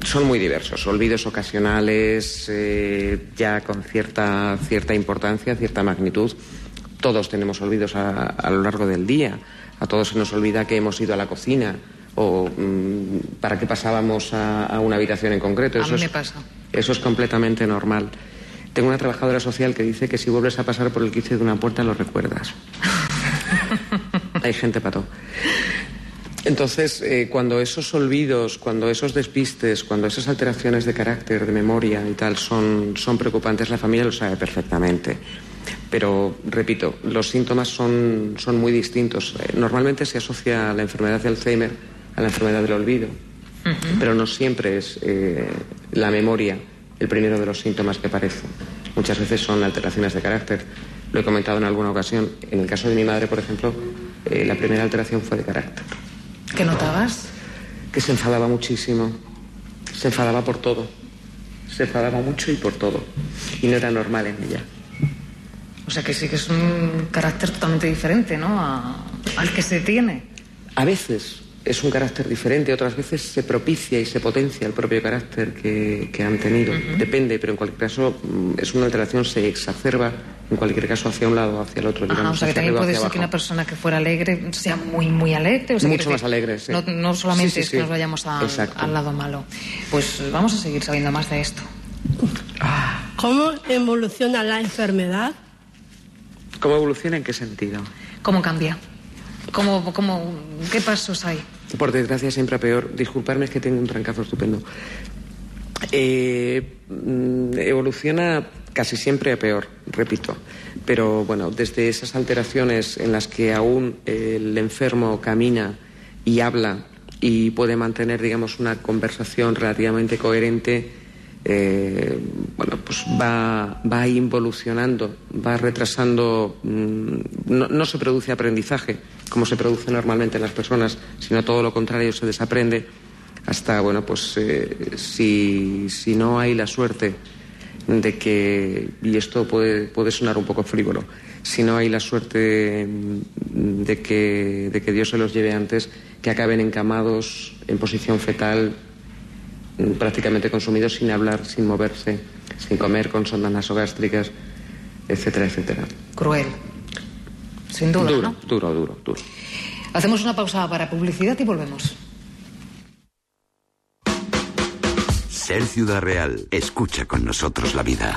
S7: son muy diversos. Olvidos ocasionales, eh, ya con cierta, cierta importancia, cierta magnitud. Todos tenemos olvidos a, a lo largo del día. A todos se nos olvida que hemos ido a la cocina o mmm, para qué pasábamos a, a una habitación en concreto.
S2: A
S7: eso
S2: mí me
S7: es,
S2: pasa.
S7: Eso es completamente normal. Tengo una trabajadora social que dice que si vuelves a pasar por el quicio de una puerta lo recuerdas. Hay gente para todo. Entonces, eh, cuando esos olvidos, cuando esos despistes, cuando esas alteraciones de carácter, de memoria y tal son, son preocupantes, la familia lo sabe perfectamente. Pero, repito, los síntomas son, son muy distintos. Eh, normalmente se asocia la enfermedad de Alzheimer a la enfermedad del olvido, uh-huh. pero no siempre es eh, la memoria el primero de los síntomas que aparece. Muchas veces son alteraciones de carácter. Lo he comentado en alguna ocasión. En el caso de mi madre, por ejemplo, eh, la primera alteración fue de carácter.
S2: ¿Qué notabas?
S7: Que se enfadaba muchísimo. Se enfadaba por todo. Se enfadaba mucho y por todo. Y no era normal en ella.
S2: O sea que sí que es un carácter totalmente diferente, ¿no? A, al que se tiene.
S7: A veces es un carácter diferente, otras veces se propicia y se potencia el propio carácter que, que han tenido. Uh-huh. Depende, pero en cualquier caso es una alteración, se exacerba, en cualquier caso hacia un lado o hacia el otro.
S2: Ajá, digamos, o sea que también puede ser que una persona que fuera alegre sea muy, muy alegre. O sea,
S7: Mucho más
S2: decir,
S7: alegre, sí.
S2: No, no solamente
S7: sí, sí,
S2: es que
S7: sí.
S2: nos vayamos a, al lado malo. Pues vamos a seguir sabiendo más de esto.
S3: ¿Cómo evoluciona la enfermedad?
S7: ¿Cómo evoluciona? ¿En qué sentido?
S2: ¿Cómo cambia? ¿Cómo, cómo, ¿Qué pasos hay?
S7: Por desgracia siempre a peor. Disculparme, es que tengo un trancazo estupendo. Eh, evoluciona casi siempre a peor, repito. Pero bueno, desde esas alteraciones en las que aún el enfermo camina y habla y puede mantener, digamos, una conversación relativamente coherente, eh, bueno, pues va, va involucionando, va retrasando. No, no se produce aprendizaje como se produce normalmente en las personas, sino todo lo contrario, se desaprende hasta, bueno, pues eh, si, si no hay la suerte de que, y esto puede, puede sonar un poco frívolo, si no hay la suerte de que, de que Dios se los lleve antes, que acaben encamados en posición fetal, prácticamente consumidos, sin hablar, sin moverse, sin comer, con sondas nasogástricas, etcétera, etcétera.
S2: Cruel. Sin duda,
S7: duro,
S2: ¿no?
S7: Duro, duro, duro.
S2: Hacemos una pausa para publicidad y volvemos.
S1: Ser Ciudad Real. Escucha con nosotros la vida.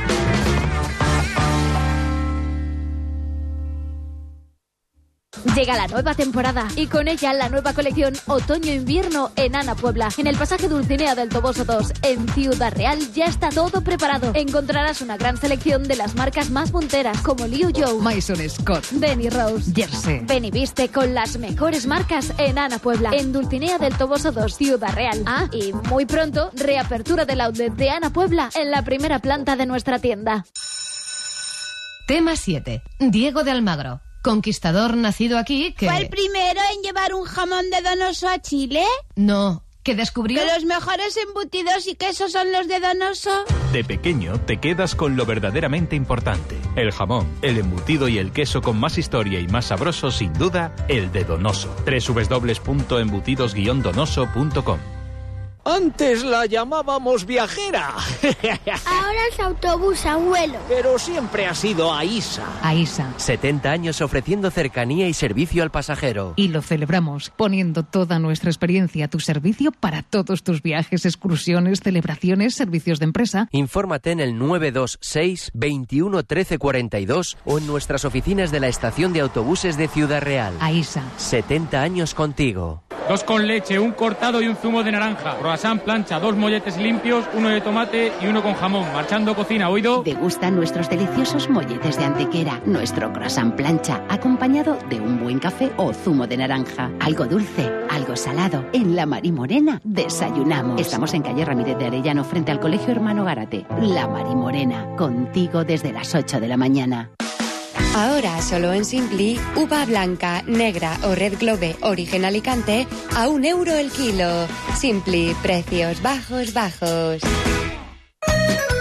S20: Llega la nueva temporada y con ella la nueva colección Otoño-Invierno en Ana Puebla. En el pasaje Dulcinea del Toboso dos, en Ciudad Real, ya está todo preparado. Encontrarás una gran selección de las marcas más punteras, como Liu Joe,
S2: Mason Scott,
S20: Benny Rose,
S2: Jersey.
S20: Ven y viste con las mejores marcas en Ana Puebla, en Dulcinea del Toboso dos, Ciudad Real. Ah, y muy pronto, reapertura del outlet de Ana Puebla en la primera planta de nuestra tienda.
S4: Tema siete. Diego de Almagro. Conquistador nacido aquí que...
S5: ¿Fue el primero en llevar un jamón de Donoso a Chile?
S4: No, que descubrió...
S5: ¿Que los mejores embutidos y quesos son los de Donoso?
S17: De pequeño te quedas con lo verdaderamente importante. El jamón, el embutido y el queso con más historia y más sabroso, sin duda, el de Donoso. doble u doble u doble u punto embutidos guion donoso punto com.
S22: Antes la llamábamos viajera.
S5: Ahora es autobús, abuelo.
S22: Pero siempre ha sido Aisa.
S2: Aisa.
S18: setenta años ofreciendo cercanía y servicio al pasajero.
S2: Y lo celebramos, poniendo toda nuestra experiencia a tu servicio para todos tus viajes, excursiones, celebraciones, servicios de empresa.
S18: Infórmate en el nueve dos seis, veintiuno, trece, cuarenta y dos o en nuestras oficinas de la estación de autobuses de Ciudad Real.
S2: Aisa.
S18: setenta años contigo.
S24: Dos con leche, un cortado y un zumo de naranja. Croissant plancha, dos molletes limpios, uno de tomate y uno con jamón. Marchando cocina, ¿oído?
S25: Degustan nuestros deliciosos molletes de Antequera, nuestro croissant plancha, acompañado de un buen café o zumo de naranja. Algo dulce, algo salado. En La Marimorena desayunamos. Estamos en calle Ramírez de Arellano, frente al Colegio Hermano Gárate. La Marimorena, contigo desde las ocho de la mañana.
S27: Ahora solo en Simpli, uva blanca, negra o Red Globe origen Alicante a un euro el kilo. Simpli, precios bajos, bajos.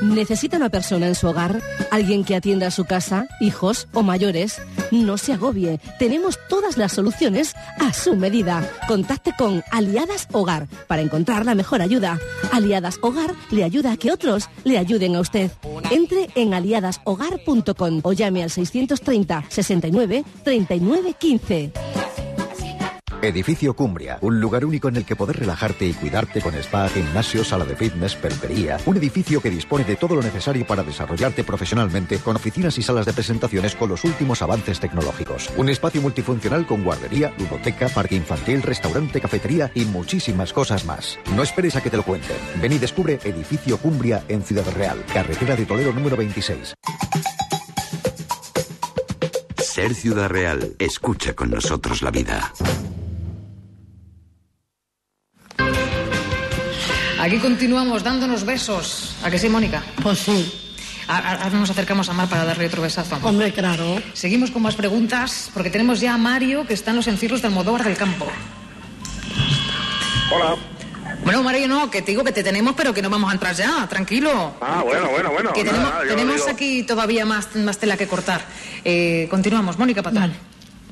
S8: ¿Necesita una persona en su hogar? ¿Alguien que atienda a su casa? ¿Hijos o mayores? No se agobie. Tenemos todas las soluciones a su medida. Contacte con Aliadas Hogar para encontrar la mejor ayuda. Aliadas Hogar le ayuda a que otros le ayuden a usted. Entre en aliadas hogar punto com o llame al seiscientos treinta, sesenta y nueve, treinta y nueve, quince.
S9: Edificio Cumbria, un lugar único en el que poder relajarte y cuidarte con spa, gimnasio, sala de fitness, peluquería. Un edificio que dispone de todo lo necesario para desarrollarte profesionalmente, con oficinas y salas de presentaciones con los últimos avances tecnológicos. Un espacio multifuncional con guardería, ludoteca, parque infantil, restaurante, cafetería y muchísimas cosas más. No esperes a que te lo cuenten. Ven y descubre Edificio Cumbria en Ciudad Real, carretera de Toledo número veintiséis.
S10: Ser Ciudad Real. Escucha con nosotros la vida.
S2: Aquí continuamos dándonos besos. ¿A que sí, Mónica?
S3: Pues sí.
S2: Ahora nos acercamos a Mar para darle otro besazo.
S3: Hombre, claro.
S2: Seguimos con más preguntas, porque tenemos ya a Mario, que está en los encierros de Almodóvar del Campo.
S11: Hola.
S2: Bueno, Mario, no, que te digo que te tenemos, pero que no vamos a entrar ya, tranquilo.
S11: Ah, bueno, bueno, bueno.
S2: Que
S11: nada,
S2: tenemos
S11: nada,
S2: tenemos
S11: digo...
S2: aquí todavía más, más tela que cortar. Eh, continuamos. Mónica Patón.
S3: Vale.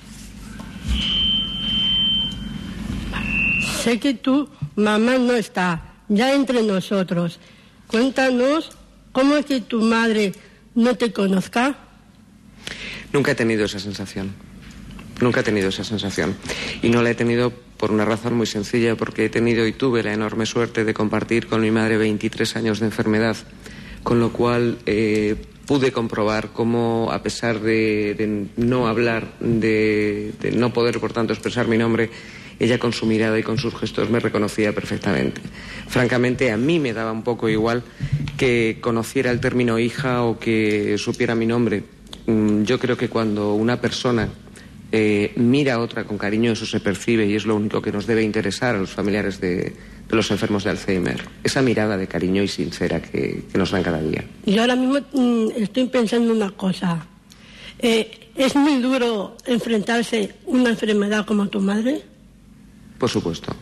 S3: Sé que tu mamá no está ya entre nosotros. Cuéntanos, ¿cómo es que tu madre no te conozca?
S7: Nunca he tenido esa sensación. Nunca he tenido esa sensación. Y no la he tenido por una razón muy sencilla, porque he tenido y tuve la enorme suerte de compartir con mi madre veintitrés años de enfermedad, con lo cual eh, pude comprobar cómo, a pesar de, de no hablar, de, de no poder, por tanto, expresar mi nombre, ella con su mirada y con sus gestos me reconocía perfectamente. Francamente, a mí me daba un poco igual que conociera el término hija o que supiera mi nombre. Yo creo que cuando una persona eh, mira a otra con cariño, eso se percibe y es lo único que nos debe interesar a los familiares de, de los enfermos de Alzheimer. Esa mirada de cariño y sincera que, que nos dan cada día.
S3: Yo ahora mismo mm, estoy pensando una cosa. Eh, ¿Es muy duro enfrentarse a una enfermedad como tu madre?
S7: Por supuesto.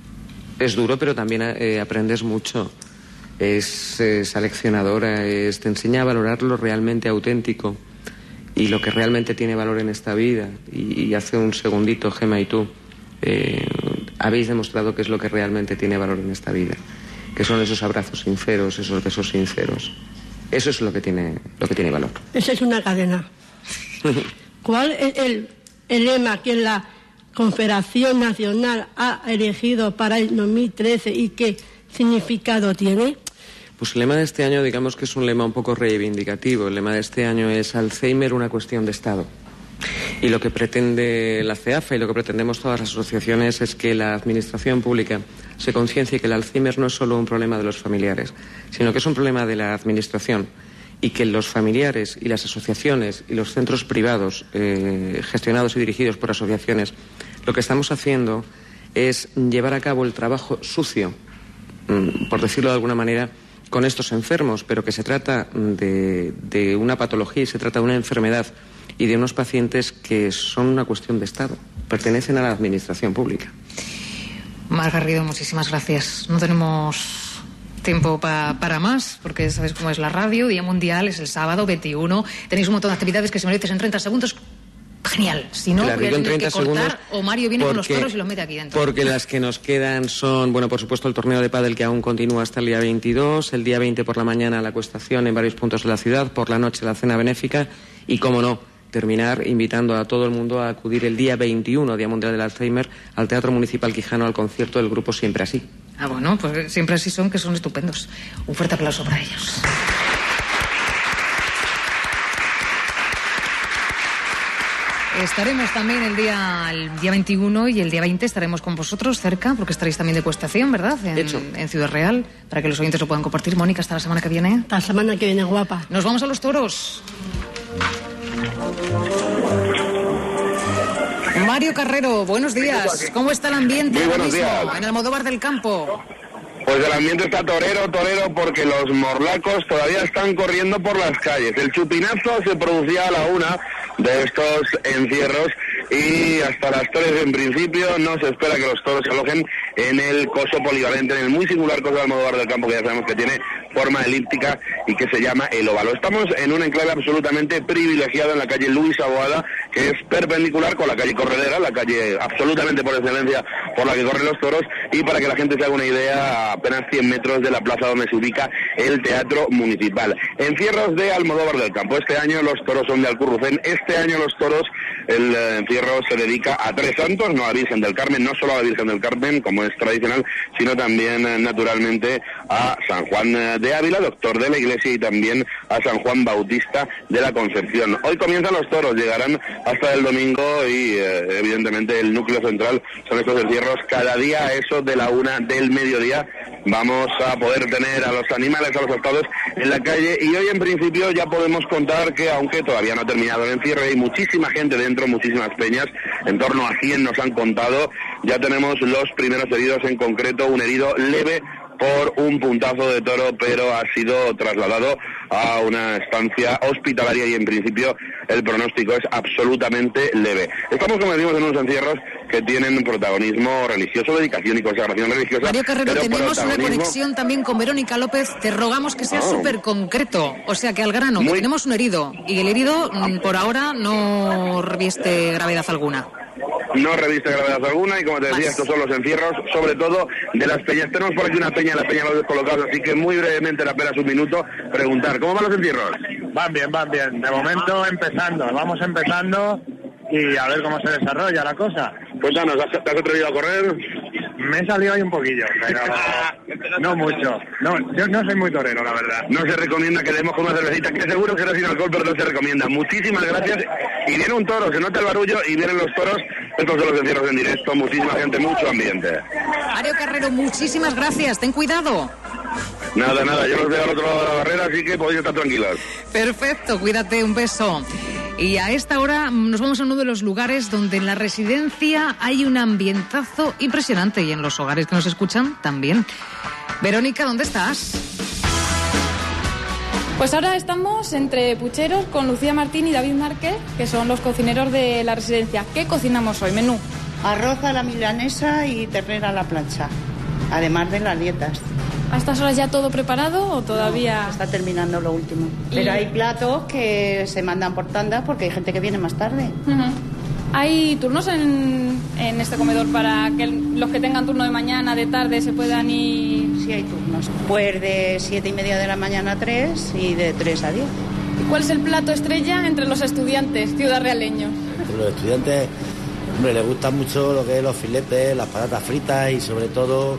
S7: Es duro, pero también eh, aprendes mucho. Es, es aleccionadora, es, te enseña a valorar lo realmente auténtico y lo que realmente tiene valor en esta vida. Y, y hace un segundito, Gemma y tú, eh, habéis demostrado qué es lo que realmente tiene valor en esta vida. Que son esos abrazos sinceros, esos besos sinceros. Eso es lo que tiene, lo que tiene valor.
S3: Esa es una cadena. ¿Cuál es el, el lema que la Confederación Nacional ha elegido para el dos mil trece y qué significado tiene?
S7: Pues el lema de este año, digamos que es un lema un poco reivindicativo. El lema de este año es Alzheimer, una cuestión de Estado. Y lo que pretende la CEAFA y lo que pretendemos todas las asociaciones es que la administración pública se conciencie que el Alzheimer no es solo un problema de los familiares, sino que es un problema de la administración y que los familiares y las asociaciones y los centros privados eh, gestionados y dirigidos por asociaciones, lo que estamos haciendo es llevar a cabo el trabajo sucio, mm, por decirlo de alguna manera, con estos enfermos, pero que se trata de, de una patología y se trata de una enfermedad y de unos pacientes que son una cuestión de Estado, pertenecen a la administración pública.
S2: Mar Garrido, muchísimas gracias. No tenemos tiempo pa, para más, porque sabes cómo es la radio. Día Mundial es el sábado veintiuno. Tenéis un montón de actividades que si me lo dices en treinta segundos, genial. Si no,
S7: claro,
S2: voy a tener
S7: treinta
S2: que cortar,
S7: segundos,
S2: o Mario viene
S7: porque,
S2: con los toros y los mete aquí dentro.
S7: Porque las que nos quedan son, bueno, por supuesto, el torneo de pádel que aún continúa hasta el día veintidós, el día veinte por la mañana la acuestación en varios puntos de la ciudad, por la noche la cena benéfica y, cómo no, terminar invitando a todo el mundo a acudir el día veintiuno, Día Mundial del Alzheimer, al Teatro Municipal Quijano al concierto del grupo Siempre Así.
S2: Ah, bueno, pues siempre así son, que son estupendos. Un fuerte aplauso para ellos. Estaremos también el día, el día veintiuno y el día veinte estaremos con vosotros cerca, porque estaréis también de cuestación, ¿verdad? En,
S7: Hecho.
S2: en Ciudad Real, para que los oyentes lo puedan compartir. Mónica, hasta la semana que viene.
S3: Hasta la semana que viene, guapa.
S2: Nos vamos a los toros. Mario Carrero, buenos días. ¿Cómo está el ambiente
S11: Muy
S2: ahora
S11: buenos
S2: mismo
S11: días.
S2: en Almodóvar del Campo?
S11: Pues el ambiente está torero, torero, porque los morlacos todavía están corriendo por las calles. El chupinazo se producía a la una de estos encierros y hasta las tres en principio no se espera que los toros se alojen en el coso polivalente, en el muy singular coso de Almodóvar del Campo, que ya sabemos que tiene forma elíptica y que se llama el óvalo. Estamos en un enclave absolutamente privilegiado en la calle Luis Aboada, que es perpendicular con la calle Corredera, la calle absolutamente por excelencia por la que corren los toros, y para que la gente se haga una idea, a apenas cien metros de la plaza donde se ubica el Teatro Municipal. Encierros de Almodóvar del Campo. Este año los toros son de Alcurrucén. Este año los toros, el eh, encierro se dedica a tres santos, no a la Virgen del Carmen, no solo a la Virgen del Carmen, como es tradicional, sino también eh, naturalmente a San Juan eh, de Ávila, doctor de la Iglesia, y también a San Juan Bautista de la Concepción. Hoy comienzan los toros, llegarán hasta el domingo y eh, evidentemente el núcleo central son estos encierros. Cada día a eso de la una del mediodía vamos a poder tener a los animales, a los toros en la calle, y hoy en principio ya podemos contar que, aunque todavía no ha terminado el encierro, hay muchísima gente dentro, muchísimas peñas, en torno a cien nos han contado. Ya tenemos los primeros heridos, en concreto un herido leve por un puntazo de toro, pero ha sido trasladado a una estancia hospitalaria y en principio el pronóstico es absolutamente leve. Estamos, como decimos, en unos encierros que tienen protagonismo religioso, dedicación y consagración religiosa.
S2: Mario Carrero, tenemos una conexión también con Verónica López. Te rogamos que sea
S11: oh.
S2: súper concreto, o sea, que al grano, Muy... que tenemos un herido y el herido por ahora no reviste gravedad alguna.
S11: No reviste gravedad alguna, y como te decía, estos son los encierros, sobre todo de las peñas. Tenemos por aquí una peña, la peña Los Descolocados, así que muy brevemente, en apenas un minuto, preguntar, ¿cómo van los encierros?
S12: Van bien, van bien. De momento empezando, vamos empezando y a ver cómo se desarrolla la cosa.
S11: Cuéntanos, ¿te has atrevido a correr?
S12: Me he salido ahí un poquillo, pero no mucho. No, yo no soy muy torero, la verdad.
S11: No se recomienda que demos con una cervecita, que seguro será sin alcohol, pero no se recomienda. Muchísimas gracias. Y viene un toro, se nota el barullo y vienen los toros. Estos son los encierros en directo, muchísima gente, mucho ambiente.
S2: Mario Carrero, muchísimas gracias, ten cuidado.
S11: Nada, nada, yo los veo al otro lado de la barrera, así que podéis estar tranquilos.
S2: Perfecto, cuídate, un beso. Y a esta hora nos vamos a uno de los lugares donde en la residencia hay un ambientazo impresionante, y en los hogares que nos escuchan también. Verónica, ¿dónde estás?
S13: Pues ahora estamos entre pucheros con Lucía Martín y David Márquez, que son los cocineros de la residencia. ¿Qué cocinamos hoy? Menú.
S14: Arroz a la milanesa y ternera a la plancha, además de las dietas.
S13: ¿A estas horas ya todo preparado o todavía...?
S14: No, está terminando lo último.
S13: ¿Y?
S14: Pero hay platos que se mandan por tandas porque hay gente que viene más tarde.
S13: Uh-huh. ¿Hay turnos en, en este comedor para que los que tengan turno de mañana, de tarde, se puedan ir...?
S14: Sí, hay turnos. Pues de siete y media de la mañana a tres y de tres a diez.
S13: ¿Y cuál es el plato estrella entre los estudiantes ciudadraleños?
S15: Los estudiantes, hombre, les gusta mucho lo que es los filetes, las patatas fritas y sobre todo...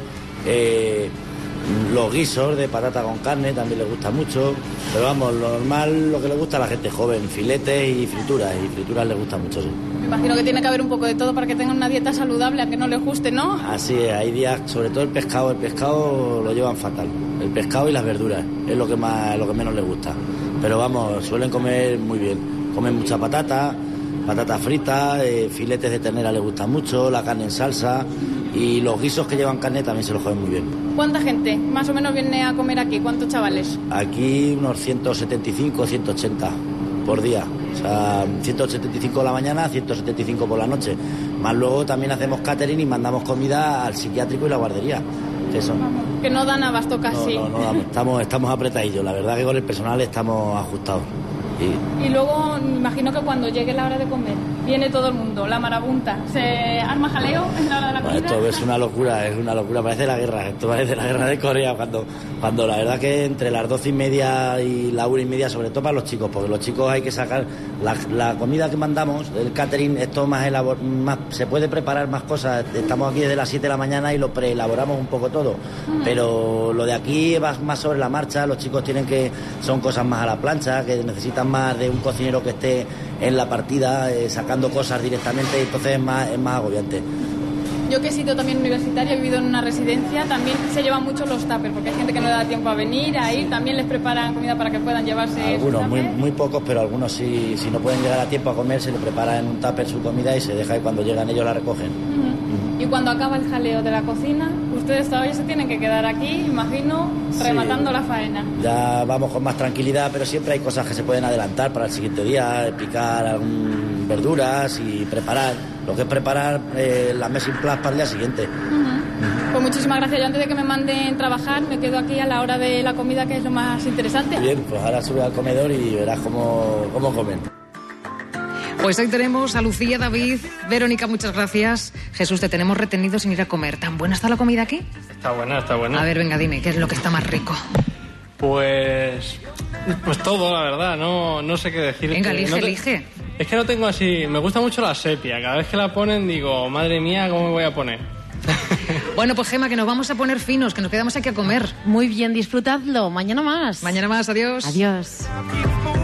S15: Eh, los guisos de patata con carne también les gusta mucho, pero vamos, lo normal, lo que le gusta a la gente joven, filetes y frituras, y frituras les gusta mucho, sí.
S13: Me imagino que tiene que haber un poco de todo para que tengan una dieta saludable, a que no les guste, ¿no?
S15: Así es, hay días, sobre todo el pescado, el pescado lo llevan fatal, el pescado y las verduras, es lo que más, lo que menos les gusta, pero vamos, suelen comer muy bien, comen mucha patata, patatas fritas, eh, filetes de ternera les gustan mucho, la carne en salsa, y los guisos que llevan carne también se los comen muy bien.
S13: ¿Cuánta gente más o menos viene a comer aquí? ¿Cuántos chavales?
S15: Aquí unos ciento setenta y cinco, ciento ochenta por día. O sea, ciento setenta y cinco por la mañana, ciento setenta y cinco por la noche. Más luego también hacemos catering y mandamos comida al psiquiátrico y la guardería. Eso.
S13: Que no dan abasto casi.
S15: No, no, no, estamos, estamos apretadillos. La verdad que con el personal estamos ajustados.
S13: Y... y luego me imagino que cuando llegue la hora de comer viene todo el mundo, la marabunta, se arma jaleo en la hora de la comida.
S15: Esto es una locura, es una locura, parece la guerra, esto parece la guerra de Corea, cuando, cuando la verdad que entre las doce y media y la una y media, sobre todo para los chicos, porque los chicos hay que sacar la, la comida que mandamos, el catering, esto más elabor, más se puede preparar más cosas, estamos aquí desde las siete de la mañana y lo preelaboramos un poco todo, uh-huh. Pero lo de aquí va más sobre la marcha, los chicos tienen que, son cosas más a la plancha, que necesitan más de un cocinero que esté en la partida eh, sacando cosas directamente, entonces es más, es más agobiante.
S13: Yo que he sido también universitaria, he vivido en una residencia, también se llevan mucho los tuppers, porque hay gente que no le da tiempo a venir, a ir, también les preparan comida para que puedan llevarse.
S15: Algunos, muy, muy pocos, pero algunos sí, si no pueden llegar a tiempo a comer, se les prepara en un tupper su comida y se deja y cuando llegan ellos la recogen.
S13: Uh-huh. Uh-huh. Y cuando acaba el jaleo de la cocina, ustedes todavía se tienen que quedar aquí, imagino, rematando sí. la faena.
S15: Ya vamos con más tranquilidad, pero siempre hay cosas que se pueden adelantar para el siguiente día, picar algún verduras y preparar. lo que es preparar eh, la mesa en place para el día siguiente.
S13: Uh-huh. Pues muchísimas gracias. Yo antes de que me manden trabajar me quedo aquí a la hora de la comida, que es lo más interesante.
S15: Bien, pues ahora sube al comedor y verás cómo, cómo comen.
S2: Pues hoy tenemos a Lucía, David, Verónica, muchas gracias. Jesús, te tenemos retenido sin ir a comer. ¿Tan buena está la comida aquí?
S1: Está buena, está buena.
S2: A ver, venga, dime, ¿qué es lo que está más rico?
S1: Pues... Pues todo, la verdad, no, no sé qué decir.
S2: Venga, elige,
S1: no te...
S2: elige.
S1: Es que no tengo así... Me gusta mucho la sepia. Cada vez que la ponen digo, madre mía, ¿cómo me voy a poner?
S2: Bueno, pues Gema, que nos vamos a poner finos, que nos quedamos aquí a comer.
S6: Muy bien, disfrutadlo. Mañana más.
S2: Mañana más, adiós.
S6: Adiós.